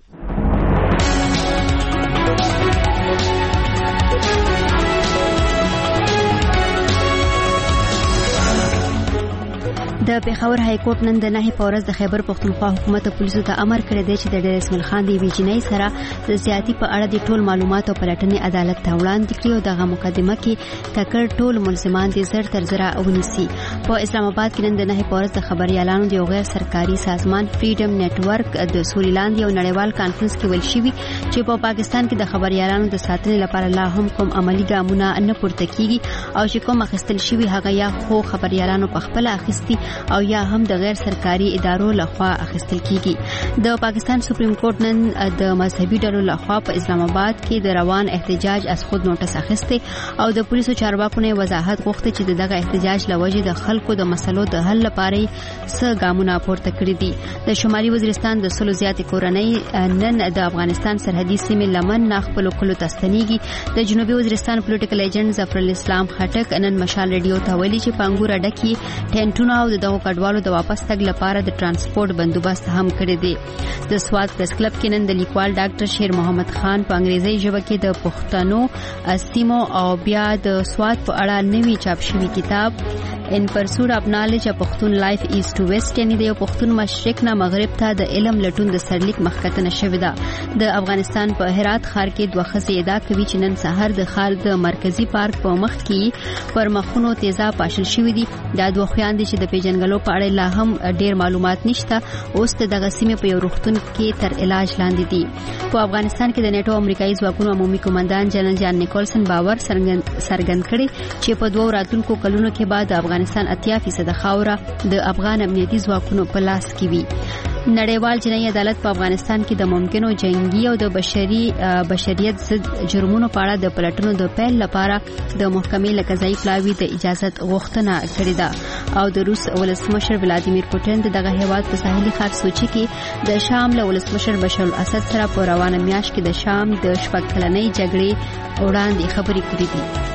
د پیښور های کورټ نن د نهي پورز د خیبر پښتونخوا حکومت پولیسو ته امر کړی دی چې د ډیر اسماعیل خان دی ویجنۍ سره د زیاتی په اړه د ټول معلومات او پلټنې عدالت ته وړاندې کړي او دغه مقدمه کې ککړ ټول ملزمان دي زر تر زره ونیسي. په اسلام آباد کې نن د نهي پورز د خبريالانو د غیر سرکاري سازمان فریډم نتورک د سوریلاند یو نړیوال کانفرنس کې ویل شوی چې په پاکستان کې د خبريالانو د ساتنې لپاره لا هم کوم عملی ګامونه نه پورته کیږي او چې کوم اخیستل شوی هغه یا خو خبريالانو په خپل اخیستي او یا هم د غیر سرکاري ادارو لخوا اخیستل کیږي. د پاکستان سپریم کورټ نن د مذهبي ډلو لخوا په اسلام آباد کې د روان احتجاج از خود نوټس اخیسته او د پولیسو چارواکو نه وضاحت غوښته چې دغه احتجاج لوجې د خلکو د مسلو د حل لپاره څه ګامونه پورته کړي دي. د شمالي وزیرستان د سلو زیاتې کورنۍ نن د افغانستان سرحدي سیمې لمن نه خپل کلو تستنیږي. د جنوبي وزیرستان پولیټیکل ایجنټ ظفر الاسلام خټک نن مشال ریډیو ته ویلي چې پنګور ډکی ټینټونه او دغه کډوالو د واپس تګ لپاره د ترانسپورت بندوبست هم کړی دی. د سواد پریس کلب کې نن د لیکوال ډاکټر شیر محمد خان په انګریزي ژبه کې د پښتنو سیمو او بیا د سواد په اړه نوی چاپ شوی کتاب ان پرسوټ اف نالج پښتون لایف ایست ټو ویسټ یعنی د پښتون مشرق نه مغرب ته د علم لټون د سرلیک مخکته نشوي ده. د افغانستان په هرات ښار کې دوه خزې ادا کوي چې نن سحر د ښار د مرکزی پارک په مخ کې پر مخونو تیزاب پاشل شوی دي. دا دوه خويندې چې د پیژنګلو په اړه لا هم ډیر معلومات نشته اوس د دغه سیمې په یو روغتون کې تر علاج لاندې دي. په افغانستان کې د نیټو امریکایي ځواکونو عمومي کمانډان جنرال جان نیکولسن باور سرګند کړي چې په دوه راتلونکو کلونو کې بعد افغانستان اتیا فیصد خاوره د افغان امنیتي ځواکونو په لاس کې وي. نړیوال جنایي عدالت په افغانستان کې د ممکنو جنگي او د بشري بشریت ضد جرمونو په اړه د پلټنو د پیل لپاره د محکمې لقضایي پلاوي د اجازت غوښتنه کړې ده او د روس ولسمشر ولادیمیر پوتین دغه هیواد په ساحلي ښار سوچي کې د شام له ولسمشر بشار الاسد سره په روانه میاشت کې د شام د شپږ کلنۍ جګړې وړاندې خبرې کړې دي.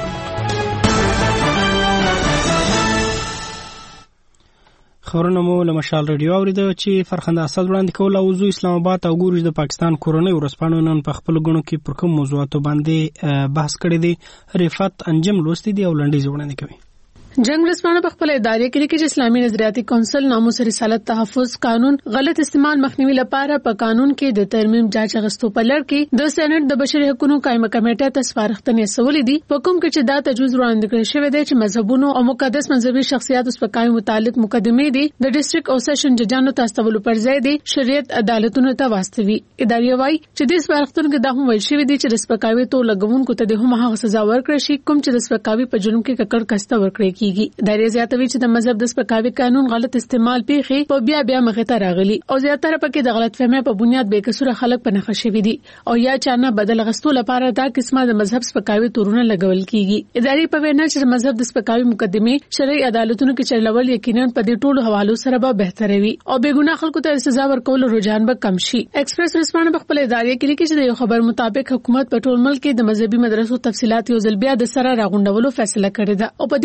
خبرونه مو له مشال ریډیو اوریده چې فرخنده اسد وړاندې کول او زو اسلام آباد او ګورج د پاکستان کورونی ورسپانو نن په خپل غونو کې پر کوم موضوعاتو باندې بحث کړی دی. رفعت انجم لوستي دی او لنډیز وړاندې کوي. جنگ ورسپانه په خپل ادارې کې چې اسلامي نظریاتي کونسل ناموس رسالت تحفظ قانون غلط استعمال مخنیوي لپاره په قانون کې د ترمیم جاج غستو په لړ کې د سېنات د بشري حقوقو قائمه کمیټه ته سپارښتنې سولې دي په کوم کې چې دا تجویز وړاندې کړی شوی دی چې مذهبونو او مقدس مذهبي شخصیت اوس په قائم متعلق مقدمې دي د ډیسټریکټ او سیشن ججانو ته استولو پر ځای دي شریعت عدالتونو ته واستوي. ادارې وايي چې د سپارښتنو کې دا هم ویل شوی دی چې د سپکاوي تو لګونکو ته د هم هغه سزا ورکړي شي کوم چې د سپکاوي په جرم کې ککړ کسته ورکړي کیږي. دایره زیاتوي چې د مذهب د سپکاوي قانون غلط استعمال پیخي په بیا بیا مخه ته راغلي او زیاتره پکې د غلط فهمۍ په بنیاد بې قصور خلک په نخښه شوي دي او یا چانه بدل غستو لپاره دا قسمه د مذهب سپکاوي تورونه لګول کیږي. ادارې په وینا چې مذهب د سپکاوي مقدمه شرعي عدالتونو کې چلول یقینا په دې ټولو حوالو سره به بهتره وي او بې ګناه خلکو ته سزا ورکول رجحان به کم شي. ایکسپریس رسپانه په خپل ادارې کې لیکي چې د یو خبر مطابق حکومت په ټول ملک کې د مذهبي مدرسو تفصيلات یو ځل بیا د سره راغونډولو فیصله کړې ده او په دې لړ کې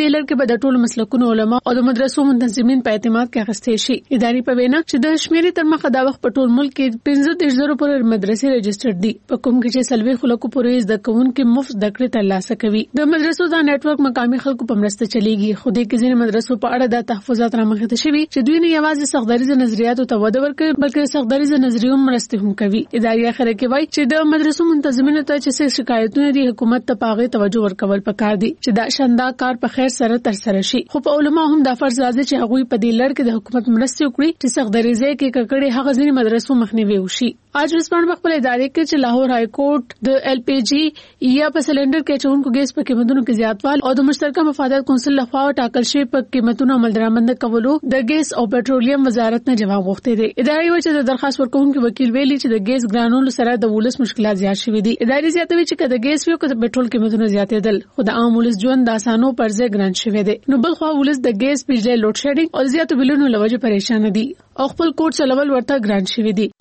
به د ټولو مسلکونو علما او د مدرسو منتظمین په اعتماد کې اخیستې شي. اداري په وینا چې د شمیرې تر مخه دا وخت په ټول ملک کې پنځه دېرش زره پورې مدرسې رجسټر دي، په کوم کې چې سلوي خلکو پورې زده کوونکي مفت زده کړې ترلاسه کوي. د مدرسو دا نېټورک مقامي خلکو په مرسته چلیږي، خو د کې ځینې مدرسو په اړه د تحفظات رامنځته شوي چې دوی نه یوازې سختدریزه نظریاتو ته وده ورکوي بلکې سختدریزه نظریو مرسته هم کوي. اداري اخر کې وایي چې د مدرسو منتظمینو ته چې څه شکایتونه دي حکومت ته پاغه توجه ورکول پکار دي چې دا شاندا کار په خیر سره تر سره شي. خو په علماء هم دا فرض راځي چې هغوی په دې لړ کې د حکومت مرسته وکړي چې سختدریزه کې ککړې هغه ځینې مدرسو مخنیوي وشي. آج رسپانډ په خپل ادارې کې چې لاهور های کورټ د ایل پی جی یا په سلندر کې چونکو ګیس په قیمتونو کې زیاتوال او د مشترکه مفادات کونسل لخوا ټاکل شوی په قیمتونو عمل درآمد کولو د ګیس او پټرولیم وزارت نه جواب غوښتي دی. ادارې وایي چې د درخواست ورکوونکو وکیل ویلي چې د ګیس ګرانولو سره د ولس مشکلات زیات شوي دي. ادارې زیاتوي چې کله ګیس وي او د پټرول قیمتونه زیاتېدل خو د عام ولس ژوند د اسانو پر ځای ګران شوی دی. نو بل خو ولس د ګیس بجلی لوډ شیډینګ او زیاتو بلونو لوجه پریشان دي او خپل کوټ چلول ورته ګران شوی دي.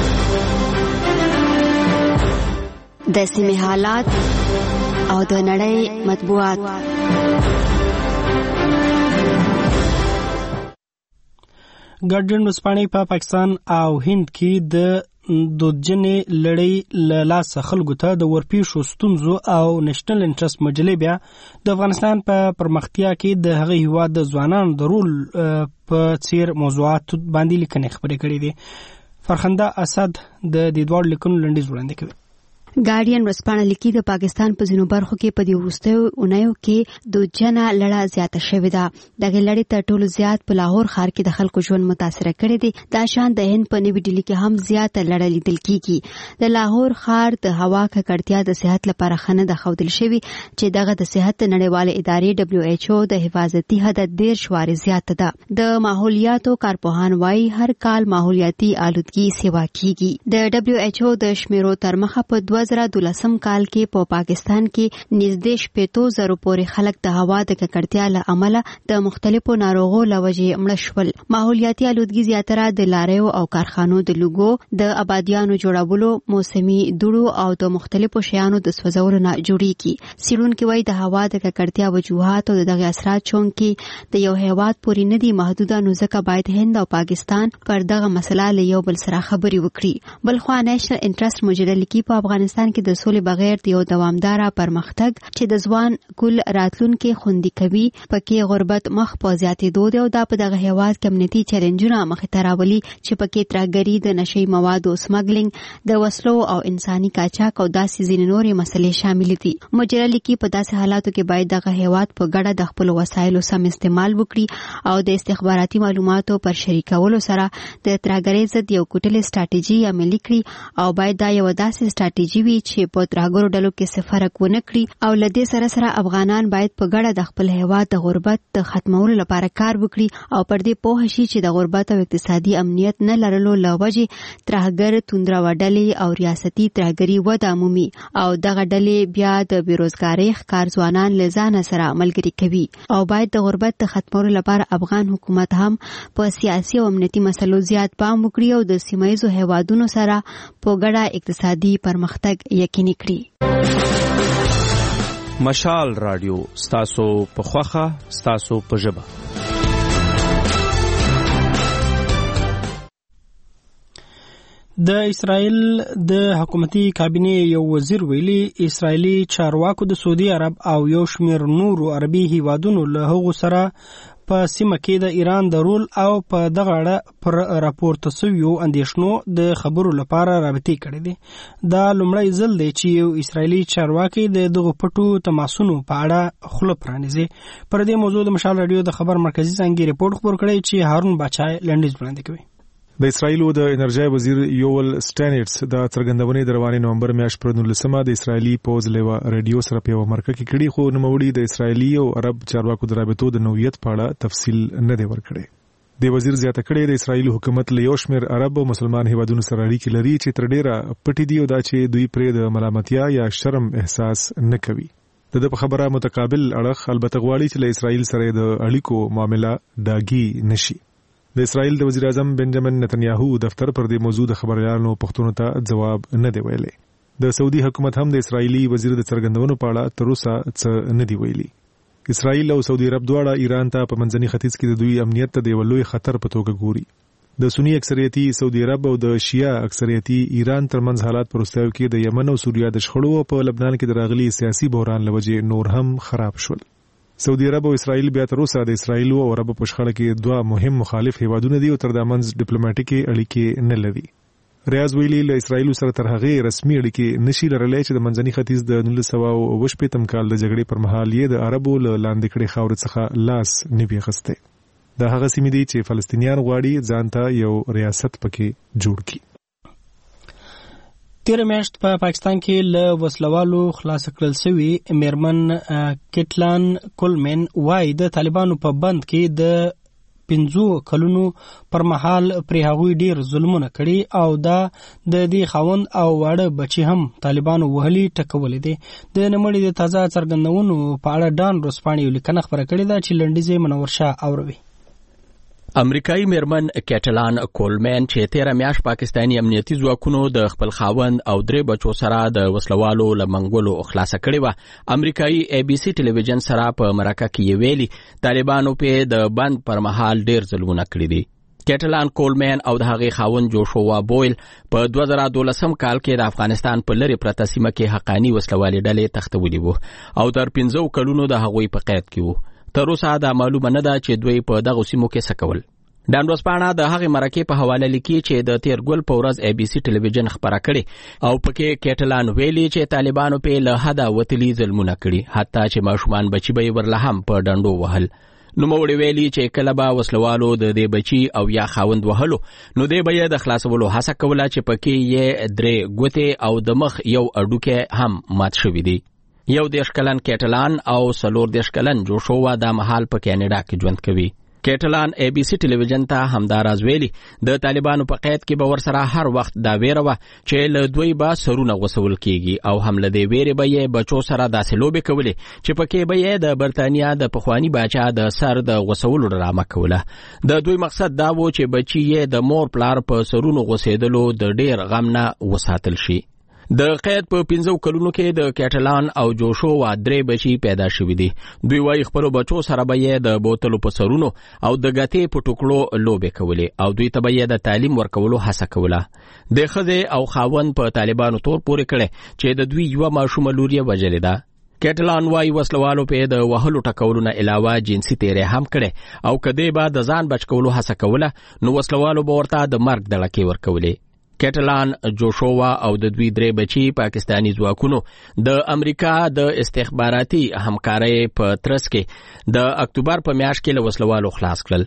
د سیمې حالات او د نړۍ مطبوعات. ګارډین ورځپاڼې په پاکستان او هند کې د دودجنې لړۍ له لاسه خلکو ته د ورپېښو ستونزو او نېشنل انټرست مجلې بیا د افغانستان په پرمختیا کې د هغه هیواد د ځوانانو د رول په څیر موضوعات باندې لیکنې خپرې کړې دي. فرخنده اسد د دې دوړ لیکنو لنډیز وړاندې کوي. ګارډین ورځپاڼه لیکي د پاکستان په ځینو برخو کې په دې وروستیو اونیو کې دودجنه لړه زیاته شوې ده. دغه لړۍ تر ټولو زیات په لاهور ښار کې د خلکو ژوند متاثره کړی دی. دا شان د هند په نوي ډیلي کې هم زیاته لړه لیدل کیږي. د لاهور ښار د هوا ککړتیا د صحت لپاره ښه نه ده ښودل شوې چې دغه د صحت نړیوالې ادارې ډبلیو ایچ او د حفاظتي حد دېرش وارې زیاته ده. د ماحولیاتو کارپوهان وایي هر کال ماحولیاتي آلودګي سیوا کیږي. د ډبلیو ایچ او د شمیرو تر مخه په دوه زره دولسم کال کې په پا پاکستان کې نږدې شپېتو زرو پورې خلک د هوا د ککړتیا له امله د مختلفو ناروغو له وجې مړه شول. ماحولیاتي آلودګي زیاتره د لاریو او کارخانو د لوګو د آبادیانو جوړولو موسمي دوړو او د مختلفو شیانو د سوځولو نه جوړیږي. څېړونکي وایي د هوا د ککړتیا وجوهات او دغه اثرات چونکې د یو هیواد پورې نه دي محدوده، نو ځکه باید هند او پاکستان پر دغه مسله له یو بل سره خبرې وکړي. بلخوا نېشنل انټرست مجله لیکي په افغانستان کې د سولې بغیر د یو دوامداره پرمختګ چې د ځوان کل راتلونکي خوندي کوي پکې غربت مخ په زیاتېدو دی او دا په دغه هیواد کې امنیتي چیلنجونه مخې ته راولي چې پکې ترهګري، د نشهیي موادو سمګلینګ، د وسلو او انساني قاچاق او داسې ځینې نورې مسلې شامل دي. مجله لیکي په داسې حالاتو کې باید دغه هیواد په ګډه د خپلو وسایلو سم استعمال وکړي او د استخباراتي معلوماتو پر شریکولو سره د ترهګرۍ ضد یو کوټلې سټراټیژي عملي کړي او باید دا یو داسې سټراټیژي وي چې په ترهګرو ډلو کې څه فرق ونه کړي او له دې سره سره افغانان باید په ګډه د خپل هیواد د غربت د ختمولو لپاره کار وکړي او پر دې پوه شي چې د غربت او اقتصادي امنیت نه لرلو له وجې ترهګر توندرو ډلې او ریاستي ترهګري وده مومي او دغه ډلې بیا د بیروزګارۍ ښکار ځوانان له ځانه سره ملګري کوي او باید د غربت د ختمولو لپاره افغان حکومت هم په سیاسي او امنیتي مسلو زیات پام وکړي او د سیمه ییزو هیوادونو سره په ګډه اقتصادي پرمختګ یقیني کړي. مشال رادیو ستاسو په خوخه ستاسو په ژبه. د اسرائیل د حکومتي کابینې یو وزیر ویلي اسرائیلي چارواکو د سعودي عرب او یو شمېر نورو عربي هیوادونو له هغو سره په سیمه کې د ایران د رول او په دغه اړه پر راپورته شویو اندېښنو د خبرو لپاره رابطې کړې دي. دا لومړی ځل دی چې یو اسرائیلي چارواکي د دغو پټو تماسونو په اړه خوله پرانیزي. پر دې موضوع د مشال رادیو د خبر مرکزي څانګې رپورټ خپور کړی چې هارون باچای لنډیز وړاندې کوي. د اسرایلو د انرژي وزیر یوول سټانیټس د څرګندونې د روانې نومبر میاشت پر نولسمه د اسرایلی پوز لیوا رادیو سره په مرکه کې کړي، خو نوموړي د اسرایلی او عرب چارواکو د رابطو د نوعیت په اړه تفصیل نه دی ورکړی. د وزیر زیاته کړي د اسرایلی حکومت له یو شمېر عرب او مسلمان هیوادونو سره اړیکې لري چې تر ډیره پټې دي او دا چې دوی پرې د ملامتیا یا شرم احساس نه کوي. د په خبره متقابل اړخ البته غواړي چې له اسرایل سره د اړیکو معامله داګي نشي. د اسرائیل د وزیر اعظم بنجامین نتنیاهو دفتر پر دې موضوع د خبريالانو پښتنو ته جواب نه دی ویلي. د سعودي حکومت هم د اسرائیلي وزیر د څرګندونو په اړه تر اوسه څه نه دی ویلي. اسرائیل او سعودي عرب دواړه ایران ته په منځني ختیځ کې د دوی امنیت ته د ولوي خطر په توګه ګوري. د سنی اکثریتي سعودي عرب او د شیعه اکثریتي ایران ترمنځ حالات پر وروستیو کې د یمن او سوریه د شخړو په لبنان کې د راغلي سیاسي بحران لوجې نور هم خراب شول. سعودي عرب او اسرائیل بیا تر اوسه د اسرائیل او عرب په شخړه کې دوه مهم مخالف هیوادونه دي او تر د منځ ډیپلوماټیکي اړیکې نه لري. ریاض ویلي له اسرائیل سره تر هغه رسمي اړیکې نشي لرلای چې د منځني ختیځ د نولس سوه اوه شپېتم کال د جګړې پر مهال یې د عربو له لاندې کړې خاورې څخه لاس نه وي اخیستی. دا هغه سیمې دي چې فلسطینیان غواړي ځان ته یو ریاست پکې جوړ کړي. تیر میاشت په پا پاکستان کې له وسلوالو خلاص کړل شوی میرمن کټلان کولمن وای د طالبانو په بند کې د پنځو کلونو پر مهال پر هغوی ډیر ظلمونه کړي او دا د دې خاوند او واړه بچي هم طالبانو وهلي ټکولې دي. د نمړې د تازه څرګندونو په اړه ډان روسپانې لیکنه خبره کړې ده چې لنډیزه منور شاه اوروي. امریکایي میرمن کټلان کولمن چې تیره میاشت پاکستاني امنیتي ځواکونو د خپل خاوند او درې بچو سره د وسلوالو له منګولو خلاصه کړې وه، امریکایي ای بي سي ټلویزیون سره په مرکه کې یې ویلي طالبانو په د بند پر مهال ډیر ظلمونه کړي دي. کټلان کولمن او د هغې خاوند جوشوا بویل په دوه زره دولسم کال کې د افغانستان په لرې پرته سیمه کې حقاني وسلوالې ډلې تختولي وو او تر پنځو کلونو د هغوی په قید کې وو. تر اوسه دا معلومه نه ده چې دوی په دغه سیمو کې څه کول. ډان روسپاڼه د هغې مرکې په حواله لیکي چې د تیر ګل په ورځ ای بي سي ټلویزیون خبره کړې او پکې کټلان ویلي چې طالبانو په له حده وتلي ظلمونه کړي، حتی چې ماشومان بچي به یې ورله هم په ډنډو وهل. نوموړي ویلي چې کله به وسلوالو د دې بچي او یا خاوند وهلو نو دی به یې د خلاصولو هڅه کوله چې پکې یې درې ګوتې او د مخ یو اډوکی هم مات شوي دي. یو دېرش کلن کټلان او څلور دېرش کلن جوشوا دا مهال په کینیډا کې ژوند کوي. کټلان ای بي سي ټلویزیون ته همداراز ویلي د طالبانو په قید کې به ورسره هر وخت دا ویره وه چې له دوی به سرونه غوڅول کیږي او هم له دې ویرې به یې بچو سره داسې لوبې کولې چې پکې به یې د برتانیا د پخواني باچا د سر د غوڅولو ډرامه کوله. د دوی مقصد دا و چې بچي یې د مور پلار په سرونو غوڅېدلو د ډیر غم نه وساتل شي. د قید په پنځو کلونو کې د کټلان او جوشوا درې بچي پیدا شوي دي. دوی وايي خپلو بچو سره به یې د بوتلو په سرونو او د ګتې په ټوکړو لوبې کولې او دوی ته به یې د تعلیم ورکولو هڅه کوله. د ښځې او خاوند په طالبانو تور پورې کړی چې د دوی یوه ماشومه لور یې وژلې ده. کټلان وايي وسلوالو په د وهلو ټکولو نه علاوه جنسي تیری هم کړی او که دی به د ځان بچ کولو هڅه کوله نو وسلوالو به ورته د مرګ دړکې ورکولې. کټلان جوشوا او د دوی درې بچي پاکستاني ځواکونو د امریکا د استخباراتي همکارۍ په ترڅ کې د اکتوبر په میاشت کې له وسلوالو خلاص کړل.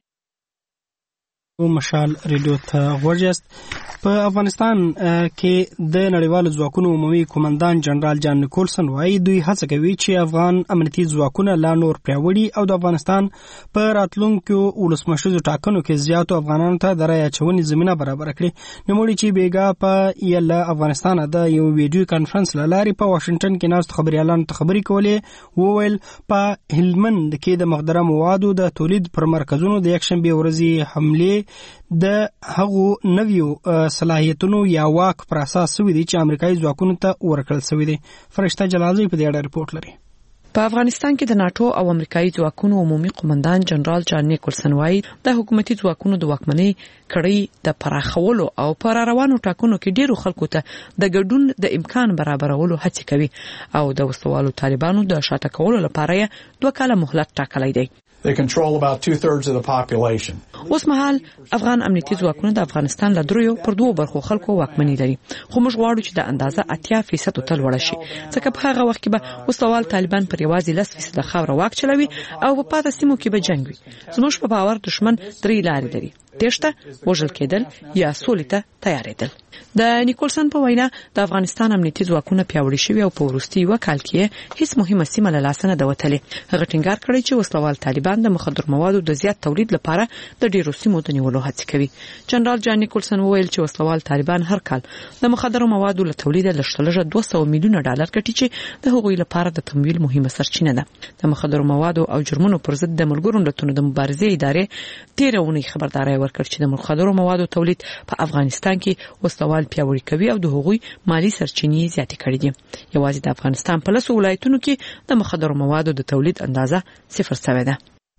مشال ریډیو ته غوړجست. په افغانستان کې د نړیوالو ځواکونو عمومي قومندان جنرال جان نیکولسن وايي دوی هڅه کوي چې افغان امنیتي ځواکونه لا نور پیاوړي او د افغانستان په راتلونکو ولسمشریزو ټاکنو کې زیاتو افغانانو ته د رایې اچونې زمینه برابر کړي. نوموړي چې بیګا په یله افغانستان د یو ویډیو کانفرنس له لارې په واشنگټن کې ناست خبريالانو ته خبرې کولې وویل په هلمند کې د مخدره موادو د تولید پر مرکزونو د یکشنبه ورځې حمله د هغو نویو صلاحیتونو یا واک پر اساس شوی دي چې امریکایي ځواکونو ته ورکړل شوی دي. فرشته جلالزی په دې اړه رپورټ لري. په افغانستان کې د ناتو او امریکایي ځواکونو عمومي قومندان جنرال جان نیکولسن وايي د حکومتي ځواکونو د واکمنۍ کړۍ د پراخولو او پر روانو ټاکنو کې ډیرو خلکو ته د ګډون د امکان برابرولو هڅه کوي او د وسوالو طالبانو د شاته کولو لپاره دوه کاله مهلت ټاکلی دی. They control about two-thirds of the population. اوس مهال افغان امنیتي ځواکونه د افغانستان له دریو پر دوو برخو خلکو واکمني لري، خو موږ غواړو چې د اندازه اتیا فیصد ته لوړه شي ځکه په هغه وخت کې به وسوال طالبان پر یوازې لس فیصد خاوره واک چلوي او په پاتې سیمو کې به جنګ وي. زموږ په باور دښمن درې لارې لري: تېښته، وژل کېدل یا سولې ته تیارېدل. د نیکولسن په وینا د افغانستان امنیتي ځواکونه پیاوړي شوي او په وروستي یو کال کې هیڅ مهمه سیمه له لاسه نه ده وتلې. هغه ټینګار کړی چې وسلوال طالبان د مخدر موادو د زیات تولید لپاره د ډیرو سیمو د نیولو هڅه کوي. جنرال جان نیکولسن وویل چې وسلوال طالبان هر کال د مخدر موادو له تولید لږ دوه سوه میلیونه ډالر ګټي چې د هغوی لپاره د تمویل مهمه سرچینه ده. د مخدر موادو او جرمونو پر ضد د ملګرو ملتونو د مبارزې ادارې تیره اونۍ خبرداری ورکړ چې د مخدرو موادو تولید په افغانستان کې وسوال پیاوړی کوي او د هغوی مالی سرچینې زیاتې کړې دي. یوازې د افغانستان په لسو ولایتونو کې د مخدرو موادو د تولید اندازه صفر شوې ده.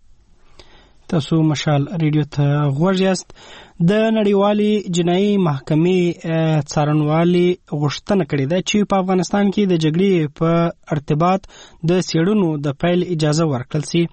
تاسو مشال ریډیو ته غوږ یاست. د نړیوالې جنایي محکمې څارنوالي غوښتنه کړې ده چې په افغانستان کې د جګړې په ارتباط د څېړنو د پیل اجازه ورکړل شي.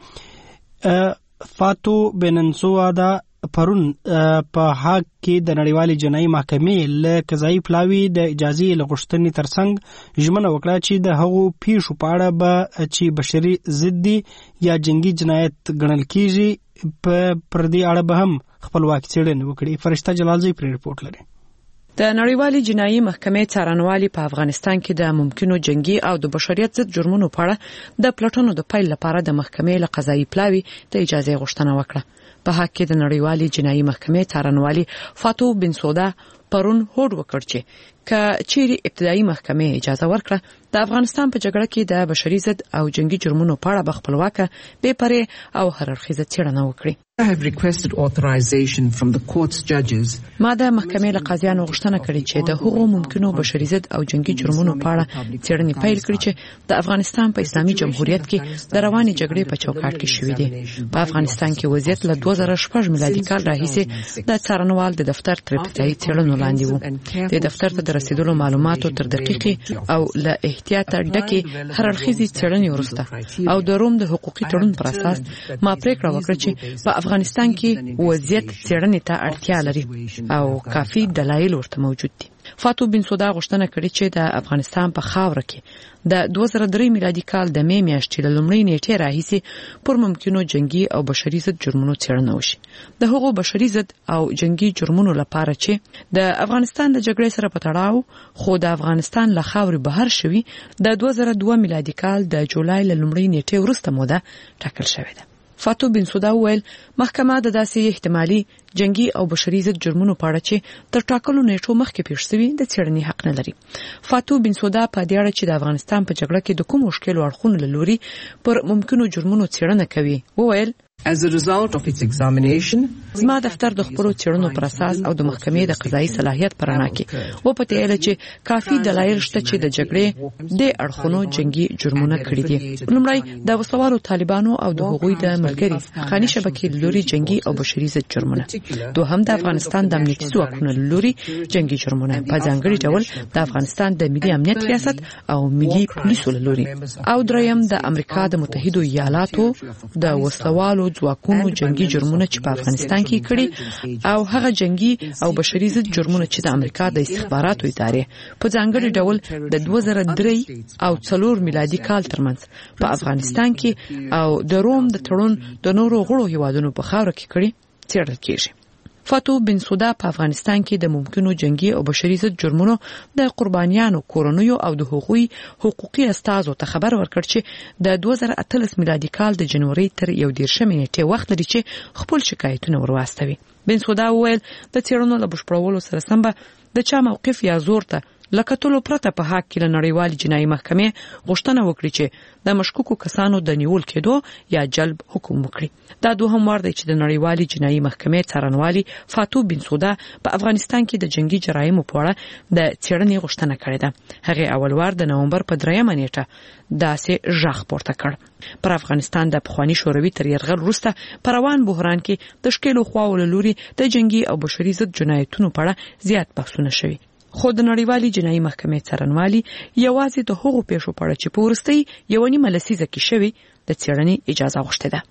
فاتو بننسوا دا پرون په هاګ کې د نړیوالې جنایي محکمې له قضایي پلاوي د اجازې لغوښتنې ترڅنګ ژمنه وکړه چې د هغو پیښو په اړه به چې بشري ضدي یا جنگي جنایت ګڼل کیږي په پردي اړه به هم خپلواکي څېړنه وکړي. فرشته جلالزی پر رپورټ لري. د نړیوالې جنایي محکمې څارنوالي په افغانستان کې د ممکنو جنگي او د بشریت ضد جرمونو په اړه د پلټنو د پیل لپاره د محکمې له قضایي پلاوي د اجازه غوښتنه وکړه. په حق کې د نړیوالې جنایي محکمې څارنوالي فاتو بنسودا پرون هوډ وکړ چې که چیرې ابتدایي محکمې اجازه ورکړه د افغانستان په جګړه کې د بشري ضد او جنگي جرمونو په اړه خپلواکه بې پرې او هر اړخیزه څېړنه وکړي. I have requested authorization from the court's judges. ما د محکمې له قاضیانو غوښتنه کړې چې د هغو ممکنو بشري ضد او جنگي جرمونو په اړه څېړنې پیل کړي چې د افغانستان په اسلامي جمهوریت کې د روانې جګړې په چوکاټ کې شوې دي. په افغانستان کې وضعیت له دوه زره شپږ میلادي کال راهیسې د څارنوال د دفتر تر ابتدایي څېړنو لاندې وو. د دفتر ته د رسیدلو معلوماتو تر دقیقې او له احتیاطه ډکې هر اړخیزې څېړنې وروسته او د روم د حقوقي تړون پر اساس ما پریکړه وکړه چې په افغانستان کې وضعیت څېړنې ته اړتیا لري او کافي دلایل ورته موجود دي. فاتو بنسودا غوښتنه کړې چې د افغانستان په خاوره کې د دوه زره درې میلادي کال د مې میاشتې له لومړۍ نیټې راهیسې پر ممکنو جنگي او بشري ضد جرمونو څېړنه وشي. د هغو بشري ضد او جنگي جرمونو لپاره چې د افغانستان د جګړې سره په تړاو خو د افغانستان له خاورې بهر شوي د دوه زره دوه میلادي کال د جولای له لومړۍ نیټې وروسته موده ټاکل شوې ده. فاتو بنسودا وویل محکمه د داسې احتمالي جنگي او بشري ضد جرمونو په اړه چې تر ټاکلو نیټو مخکې پیښ شوي د څېړنې حق نه لري. فاتو بنسودا په دې اړه چې د افغانستان په جګړه کې د کوم مشکل اړخونو له لوري پر ممکنو جرمونو څېړنه کوي وویل As a result of its examination, زما دفتر د خپلو څېړنو پر اساس او د محکمې د قضایي صلاحیت پر رڼا کې وپتېیل چې کافي دلایل شته چې د جګړې د اړخونو جنگي جرمونه کړي دي. لومړی د وسوالو طالبانو او د هغوی د ملګري افغاني شبکې لوري جنگي او بشري ضد جرمونه. دوهم د افغانستان د امنیتي ځواکونو لوري جنگي جرمونه په ځانګړي ډول د افغانستان د ملي امنیت ریاست او ملي پولیسو لوري. او دریم د امریکا د متحدو ایالاتو د وسوالو ځواکونو جنگي جرمونه چې په افغانستان کې کړي او هغه جنگي او بشري ضد جرمونه چې د امریکا د استخباراتو ادارې په ځانګړي ډول د دوه زره درې او څلور میلادي کال ترمنځ په افغانستان کې او د روم د تړون د نورو غړو هیوادونو په خاوره کې کړي څېړل کېږي. فاتو بنسودا په افغانستان کې د ممکنو جنگي او بشري ضد جرمونو د قربانیانو کورنیو او د حقوقي حقوقي استازو ته خبر ورکړ چې د دوه زره اتلس میلادي کال د جنوري تر یو دیرشمې نیټې وخت لري چې خپل شکایتونه ورواستوي. بنسودا وویل د څېړنو له بشپړولو سره سم به د چا موقف یا زور ته لکه ټولو پرته په حق کې له نړیوالې جنایي محکمې غوښتنه وکړي چې د مشکوکو کسانو د نیول کېدو یا جلب حکم وکړي. دا دوهم وار دی چې د نړیوالې جنایي محکمې څارنوالي فاتو بنسودا په افغانستان کې د جنگي جرایمو په اړه د څېړنې غوښتنه کړې ده. هغه اول وار د نومبر په دریمه نیټه داسې ژغ پورته کړ. پر افغانستان د پخواني شوروي تر یرغل وروسته په روان بحران کې د ښکېلو خواو له لوري د جنگي او بشري ضد جنایتونو په اړه زیات بحثونه شوي. خو د نړیوالې جنایي محکمې څارنوالي یوازې د هغو پیښو په اړه چې په وروستۍ یوه نیمه لسیزه کې شوي د څېړنې اجازه غوښتې ده.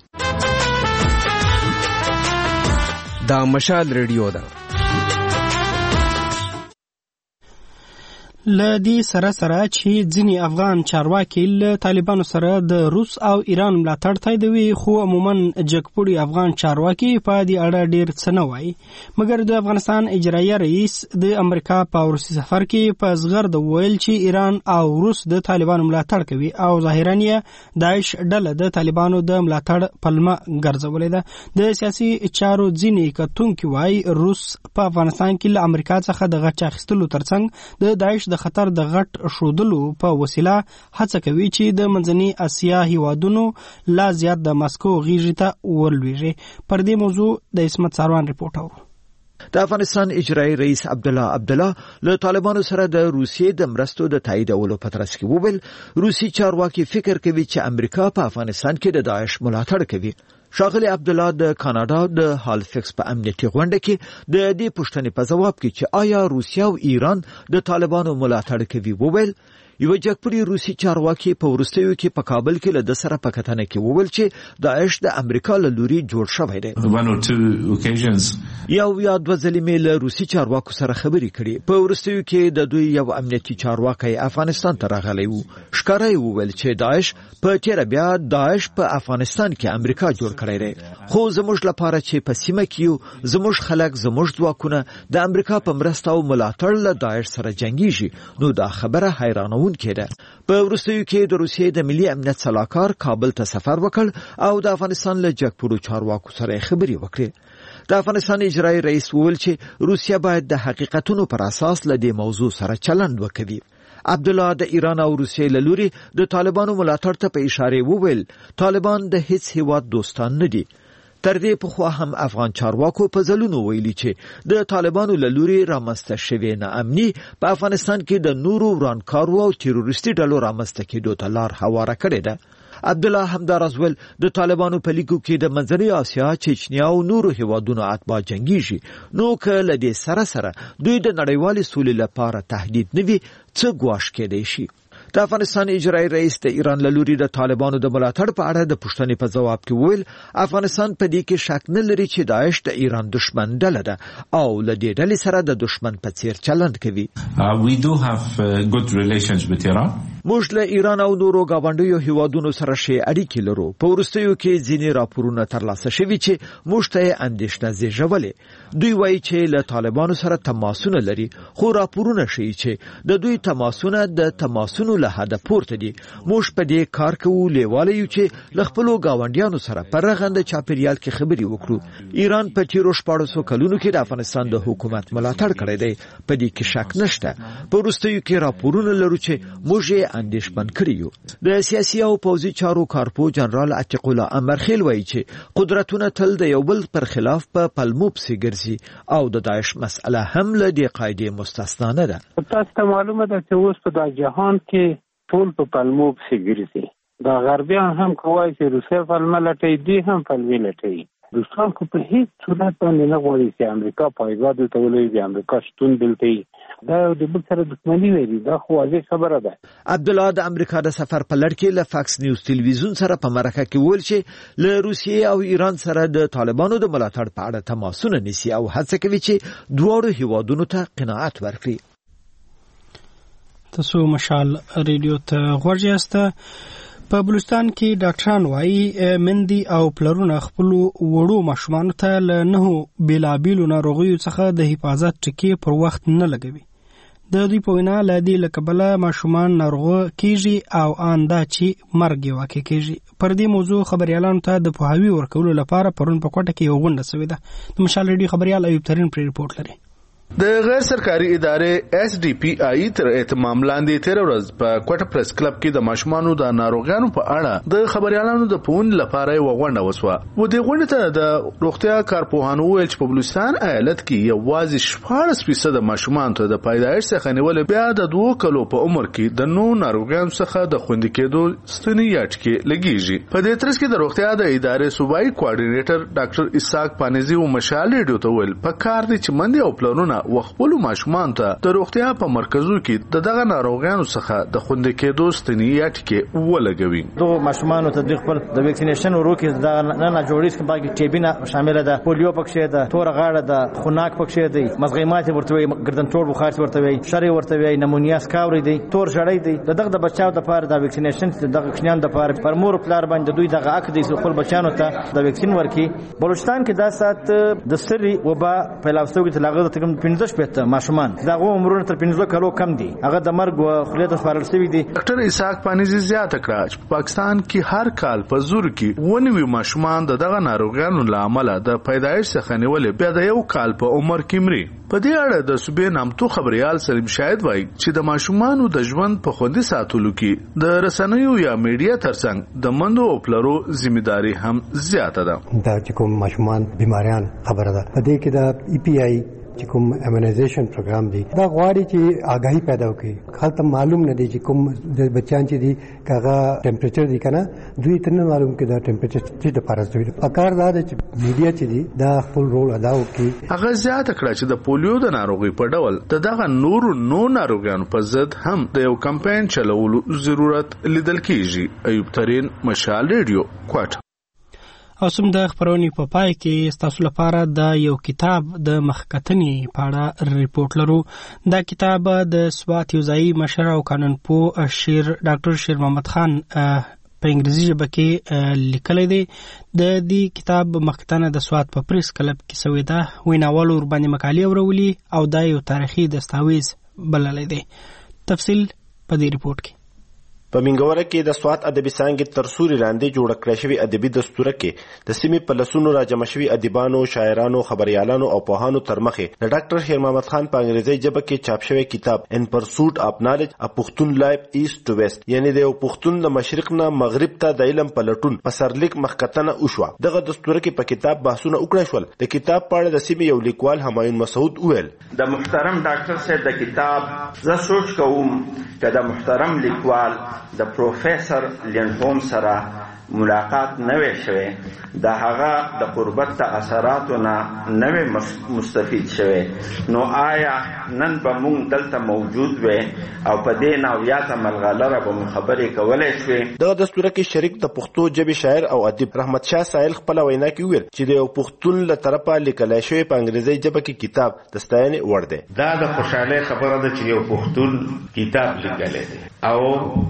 دا مشال ریډیو ده. لدی سره سره چې ځینی افغان چارواکي له طالبانو سره د روس او ایران ملاتړ تاییدوي خو عموما جګپوړي افغان چارواکي په دې اړه ډیر څه نه وایي. مګر د افغانستان اجرایي رئیس د امریکا په روسي سفر کې په زغر د ویل چې ایران او روس د طالبانو ملاتړ کوي او ظاهرا یې داعش ډله د طالبانو د ملاتړ پلمه ګرځولې ده. د سیاسي چارو ځینی کتونکي وایي روس په افغانستان کې له امریکا څخه د غچ اخیستلو ترڅنګ د داعش د خطر د غټ شودلو په وسیله هڅه کوي چې د منځني اسیا هیوادونو لا زیات د ماسکو غیږې ته ولویږي. پر دې موضوع د اسمت ساروان ریپورت اورو. د افغانستان اجرایی رئیس عبدالله عبدالله له طالبانو سره د روسیې د مرستو د تاییدولو په ترڅ کې وویل روسي چارواکي فکر کوي چې امریکا په افغانستان کې د داعش ملاتړ کوي. ښاغلی عبدالله د کاناډا د هالفکس په امنیتي غونډه کې د دې پوښتنې په ځواب کې چې آیا روسیه او ایران د طالبانو ملاتړ کوي وویل یو جګپوړي روسي چارواکي په وروستیو کې په کابل کې له د سره په کتنه کې وویل چې داعش د امریکا له لوري جوړ شوی دی. یو یا دوه ځلې مې له روسي چارواکو سره خبرې کړې. په وروستیو کې د دوی یو امنیتي چارواکي افغانستان ته راغلی و. ښکاره یې وویل چې داعش په تیره بیا داعش په افغانستان کې امریکا جوړ کړی دی. خو زموږ لپاره چې په سیمه کې یو زموږ خلک زموږ ځواکونه د امریکا په مرسته او ملاتړ له داعش سره جنګیږي نو دا خبره حیرانوونکې ده. په وروستیو کې د روسیې د ملي امنیت سلاکار کابل ته سفر وکړ او د افغانستان له جګپوړو چارواکو سره خبرې وکړې. د افغانستان اجرایی رئیس وویل چې روسیه باید د حقیقتونو پر اساس له دې موضوع سره چلند وکړي. عبدالله د ایران او روسیې له لوري د طالبانو ملاتړ ته په اشاره وویل طالبان د هیڅ هیواد دوستان نه دي. تر دې پخوا هم افغان چارواکو په ځلونو ویلي چې د طالبانو له لوري رامنځته شوې ناامني په افغانستان کې د نورو ورانکارو او تروریستي ډلو رامنځته کېدو ته لار هواره کړې ده. عبدالله همداراز ویل د طالبانو په لیکو کې د منځنۍ اسیا، چچنیا او نورو هیوادونو اتباع جنګیږي نو که له دې سره سره دوی د نړیوالې سولې لپاره تهدید نه وي څه ګواښ کېدای شي. د افغانستان اجرایی رئیس د ایران له لوري د طالبانو د ملاتړ په اړه د پوښتنې په ځواب کې وویل افغانستان په دې کې شک نه لري چې داعش د ایران دشمن ډله ده او له دې ډلې سره د دشمن په څیر چلند کوي. uh, we do have uh, good relations with Iran. موږ له ایران او نورو گاونډیو هیوادونو سره ښې اړیکې لرو. په وروستیو کې ځینې راپورونه ترلاسه شوي چې موږ ته اندېښنه زېږولې. دوی وایي چې له طالبانو سره تماسونه لري خو راپورونه ښیي چې د دوی تماسونه د تماسونو له حده پورته دي. موږ په دې کار کوو لیواله یو چې له خپلو ګاونډیانو سره په رغنده چاپیریال کې خبرې وکړو. ایران په تیرو شپاړسو کلونو کې د افغانستان د حکومت ملاتړ کړی دی. په دې کې شک نشته. په وروستیو کې راپورونه لرو چې موږ اندېښمن کړي یو. د سیاسي او پوځي چارو کارپو جنرال عتیق الله امرخیل وایي چې قدرتونه تل د یو بل پر خلاف په پلمو پسې ګرځي او د داعش مسأله هم له دې قاعدې مستثنا نه ده. تاسو ته معلومه ده چې اوس په د جهان کې ټول په پلمو پسې ګرځي. دا غربیان هم کوي چې روسیه پلمه لټوي، دی هم پلمې لټوي. روسان خو په هیڅ صورت باندې نه غواړي چې امریکا پایګاه دلته ولري، د امریکا شتون دلته دا د بل سره دښمني لري. دا خو واضح خبره ده. عبدالله د امریکا د سفر په لړ کې له فاکس نیوز ټلویزیون سره په مرکه کې ویل چې له روسیې او ایران سره د طالبانو د ملاتړ په اړه تماسونه نیسي او هڅه کوي چې دواړو هیوادونو ته قناعت ورکړي. تاسو مشال ریډیو ته غوږ یاست. په بلوچستان کې ډاکټران وایي مندي او پلرونه خپل وړو ماشومانو ته له نهو بیلابیلو ناروغیو څخه د حفاظت ټکي پر وخت نه لګوي. د دوی په وینا له دې له کبله ماشومان ناروغه کیږي او آن دا چې مرګ یې واقع کیږي. پر دې موضوع خبريالانو ته د پوهاوي ورکولو لپاره پرون په کوټه کې یو غونډه شوې ده. د مشال ریډیو خبريال ایوب ترين پر ریپورت لري. د غیر سرکاري ادارې اس ډي پی آی تر اهتمام لاندې تیر ورځ په کوټه پریس کلب کې د ماشومانو د ناروغانو په اړه د خبريالانو د پون لپاره یو غونډه وسوه. و دې غونډه ته د روغتیا کارپوهانو ویل چې په بلوچستان ایالت کې یوازې شپاړس فیصد ماشومان ته د پیدایش څخه نیول بیا د دوه کلو په عمر کې د نو ناروغانو څخه د خوندي کېدو ستنې یاټکې لګیږي. په دې ترڅ کې د روغتیا د ادارې صوبایي کوارډینیټر ډاکټر اسحاق پانیزي او مشال ریډیو ته ویل په کار دي چې مندي او پلانونه وخپلو ماشومان ته د روغتیا په مرکزو کې د دغه ناروغانو څخه د خوندي کېدو ستنې یاټکې ولګوي. دغه ماشومان ته د خپل د ویکسینیشن ورکې د نه نه جوړیس کې باقي ټي بي نه شامل ده، پولیو پکې ده، تور غاړه ده، خناک پکې ده، مزغیمات ورته وي، ګردن ټول بخار ورته وي، شری ورته وي، نمونیا سکاوري دي، تور شړې دي. دغه د بچاو د پاره د ویکسینیشن دغه کښنیان د پاره پر مور پلار باندې دوی دغه اک دي خپل بچانو ته د ویکسین ورکي. بلوچستان کې دا سات د سری وبا په لاستو کې تلاغه تکم پنځه شپږ ماشومان دغه عمرونه تر پنځه کالو کم دي هغه د مرګ او خلیته سپارل شوی دي. ډاکټر اسحاق پانیزی زیاته کړه چې پاکستان کې هر کال په زور کې ونوي ماشومان دغه ناروغانو لامل د پیدایش څخه نیولې بیا د یو کال په عمر کې مري. په دې اړه د صوبې نامتو خبريال سلیم شاهد وایي چې د ماشومانو د ژوند په خوندي ساتلو کې د رسنیو یا میډیا ترڅنګ د مندو او پلرو ځمېداري هم زیاته ده. دا چې کوم ماشومان بیماریان خبره ده په دې کې د ای پی آی چې کوم ایمونایزیشن پروګرام دی دا غواړي چې آگاهی پیدا وکړي. خلک معلوم نه دي چې کوم د بچیان چې دي کاغه ټمپریچر دی کنه دوی ته نه معلوم کې دا ټمپریچر چې د پارس دوی پکار دا چې میډیا چې دی دا خپل رول ادا وکړي. هغه زیاته کړه چې د پولیو د ناروغي په ډول د دغه نور نو ناروغانو په ضد هم د یو کمپاین چلولو ضرورت لیدل کیږي. ایوب ترين مشال ریډیو کوټ. او سم د خبرونې په پای کې تاسو لپاره د یو کتاب د مخکتنې په اړه ریپورت لرو. دا کتاب د سوات یوځایي مشر او قانونپوه شیر ډاکټر شیر محمد خان په انګریزي ژبه کې لیکلی دی. د دې کتاب مخکتنه د سوات په پریس کلب کې سوې ده. ویناوالو ورباندې مقالې اورولي او دا یو تاریخي دستاویز بللی دی. تفصیل په دې ریپورت کې. په منګوره کې د سوات ادبي څانګې تر سوري لاندې جوړ کړی شوی ادبي دستور کې د سیمې په لسونو راجمع شوي ادیبانو، شاعرانو، خبريالانو او پوهانو تر مخې د ډاکټر شیر محمد خان په انګریزي ژبه کې چاپ شوی کتاب ان پرسوټ اف نالج ا پښتون لایف ایست ټو ویست، یعنی د یو پښتون د مشرق نه مغرب ته د علم په لټون په سرلیک مخکتنه وشو. دغه دستور کې په کتاب بحثونه وکړل شول. د کتاب په اړه د سیمې یو لیکوال همایون مسعود وویل د محترم ډاکټر صاحب د کتاب زه سوچ کوم چې د محترم لیکوال د پروفیسر لینډ هوم سره ملاقات نوې شوه د هغه د قربت ته اثراتو نه نوې مستفید شوه نو آیا نن به مونږ دلته موجود وې او په دې ناویاته ملغلره به خبرې کولای شوې. دغه دستور کې شریک د پښتو ژبې شاعر او ادیب رحمت شاه سایل خپل وینا کې ویل چې د یو پښتون له طرفه لیکل شوی په انګریزي ژبه کې کتاب د ستاینې وړ دی. دا د خوشاله خبره ده چې یو پښتون کتاب لیکلی دی او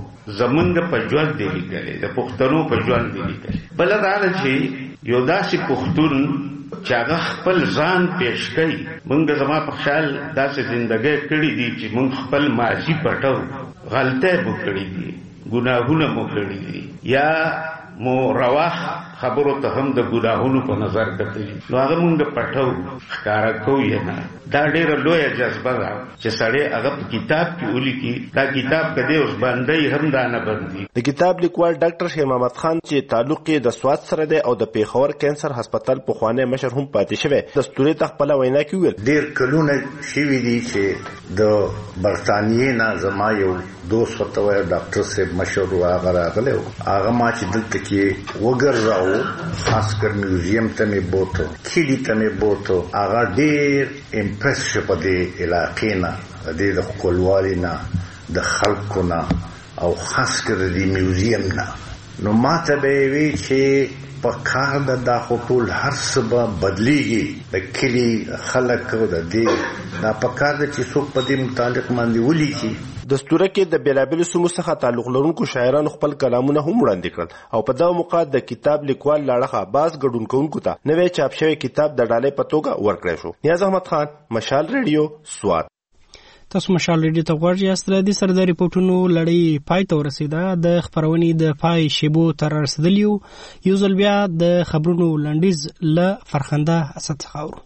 زمونږ په ژوند دی لیکلی د پښتنو په ژوند دی لیکلی. بل دا ده چې یو داسې پښتون چې هغه خپل ځان پیش کوي. مونږ زما په خیال داسې زندګۍ کړې دي چې مونږ خپل ماضي پټو، غلطۍ مو کړې دي، ګناهونه مو کړې دي یا مو رواح خبرو ته هم د ګناهونو په نظر کتلي نو هغه مونږ پټو ښکارا کوو نه. دا ډېره لویه جذبه ده چې سړی هغه په کتاب کې ولیکي. دا کتاب کدی اوس باندې هم دا نه بندي. د کتاب لیکوال ډاکټر شیر محمد خان چې تعلق یې د سوات سره دی او د پیښور کینسر هسپتال پخوانی مشر هم پاتې شوی. دستوري ته خپل وینا کې ویل ډېر کلونه شوي دي چې د برتانیې نه زما یو دوست ورته وایي ډاکټر صاحب مشر و هغه راغلی و هغه ما چې دلته کې وګرځاو خاص کر میوزیم ته مې بوتو کلي ته مې بوتو هغه ډېر امپرس شو په دې علاقې نه د دې د ښکلوالي نه د خلکو نه او خاص کر د میوزیم نه. نو ما ته به یې وی چې په کار د دا خو ټول هر څه به بدلیږي د کلي خلک او د دې دا په کار ده چې څوک په دې متعلق باندې ولیکي. دستوره کې د بیلابیلو سیمو څخه تعلق لرونکو شاعرانو خپل کلامونه هم وړاندې کړل او په دغه موقع د کتاب لیکوال لاړه باز ګډون کوونکو ته نوې چاپ شوی کتاب د ډالۍ په توګه ورکړی شو. نیاز احمد خان، مشال ریډیو، سوات. تاسو مشال ریډیو ته غواړئ یاست. د سره د ریپورتونو لړۍ پای ته ورسېده. د خبرونې د پای شیبو تر رسیدلیو یو ځل بیا د خبرونو لنډیز له فرخنده اسد څخه اورو.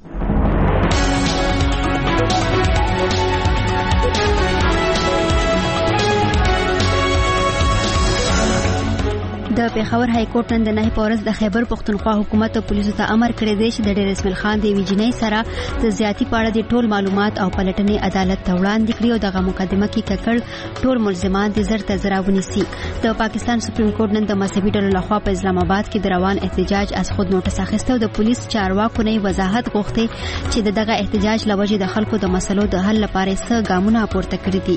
د پیښور های کورټ نن د نه پورس د خیبر پښتونخوا حکومت او پولیسو ته امر کړی دی چې د ډیر اسماعیل خان د ویجنۍ سره د زیاتی پاړه د ټول معلومات او پلټنې عدالت ته وړاندې کړي او دغه مقدمه کې ککړ ټول ملزمان د زر ته زرا ونیسي. د پاکستان سپریم کورټ نن د مذهبي ډلو لخوا په اسلام آباد کې د روان احتجاج از خود نوټس اخیسته او د پولیس چارواکو نه وضاحت غوښتي چې دغه احتجاج لوجه د خلکو د مسلو د حل لپاره څه ګامونه پورته کړی دي.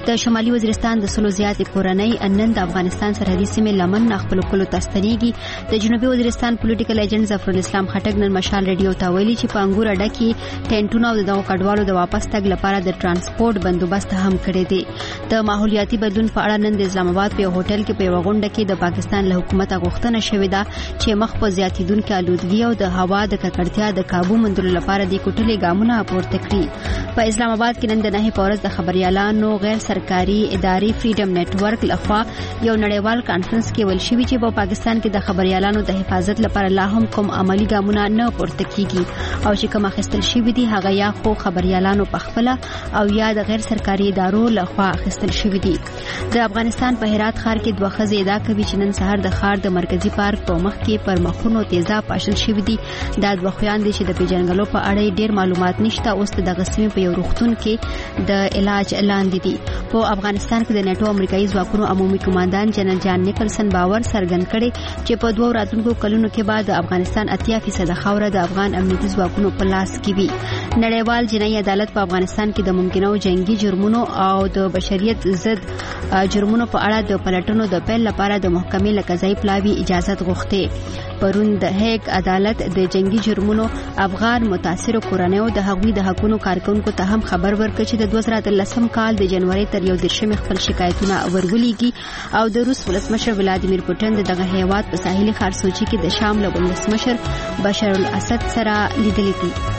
د شمالي وزیرستان د سلو زیاتې کورنۍ نن د افغانستان سرحدي سیمې لمن نه خپل کلو تستنیږي. د جنوبي وزیرستان پولیټیکل ایجنټ ظفر الاسلام خټک نن مشال ریډیو ته ویلي چې په انګور اډه کې ټینټونه او دغه کډوالو د واپس تګ لپاره د ترانسپورت بندوبست هم کړی دی. د ماحولیاتي بدلون په اړه نن د اسلام آباد په هوټل کې په غونډه کې د پاکستان له حکومت غوښتنه شوې ده چې مخ په زیاتیدونکو آلودګي او د هوا د ککړتیا د کابو مندلو لپاره د کوټلې ګامونه پورته کړي. په اسلام آباد کې نن د نه پورز د خبريالانو غیر سرکاري ادارې فریډم نتورک لخوا یو نړیوال کانفرنس کې ویل شوی چې په پاکستان کې د خبريالانو د حفاظت لپاره لا هم کوم عملی ګامونه نه پورته کیږي او چې کوم اخیستل شوی دي هغه یا خو خبريالانو په خپل او یا د غیر سرکاري ادارو لخوا اخیستل شوی دي. د افغانستان په هرات ښار کې دوه ښځې ادعا کوي چې نن سهار د ښار د مرکزی پارک په مخ کې پر مخونو تیزاب پاشل شوی دي. دا دوه خويندې چې د پیژنګلو په اړه ډیر معلومات نشته اوس د غسیمې په یو روغتون کې د علاج لاندې دي. په افغانستان کې د نیټو امریکایي ځواکونو عمومي کمانډان جنرال جان نیکلسن باور څرګند کړي چې په دوه راتلونکو کلونو کې بعد افغانستان اتیا فیصد خاوره د افغان امنیتي ځواکونو په لاس کې وي. نړیوال جنایي عدالت په افغانستان کې د ممکنه جنگي جرمونو او د بشریت ضد جرمونو په اړه د پلټنو د پیل لپاره د محکمې له قضایي پلاوي اجازه غوښتې. پرون د هیګ عدالت د جنگي جرمونو افغان متاثر کورنیو د هغوی د حقوقو کارکونکو ته هم خبر ورکړ چې د دوه زره اتلسم کال د جنوري تر یو دېرشمې خپل شکایتونه ورولېږي او د روس ولسمشر ولادیمیر پوتین دغه هیواد په ساحلي ښار سوچي کې د شام له ولسمشر بشار الاسد سره لیدلې دي.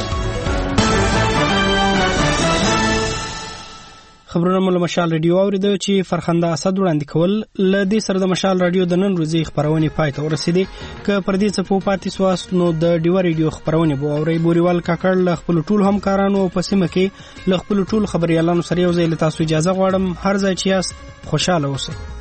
خبرونه مو له مشال ریډیو اوریدو چې فرخنده اسد وړاندې کول. ل دې سره د مشال ریډیو د نن ورځې خبرونه پای ته ورسېدې. که پر دې څه په پاتې سواست نو د ډیو ریډیو خبرونه بو اوري بوريوال کاکړ له خپل ټول همکارانو په سیمه کې له خپل ټول خبريالانو سره یو ځای له تاسو اجازه غواړم. هر ځای چې یاست خوشاله اوسئ.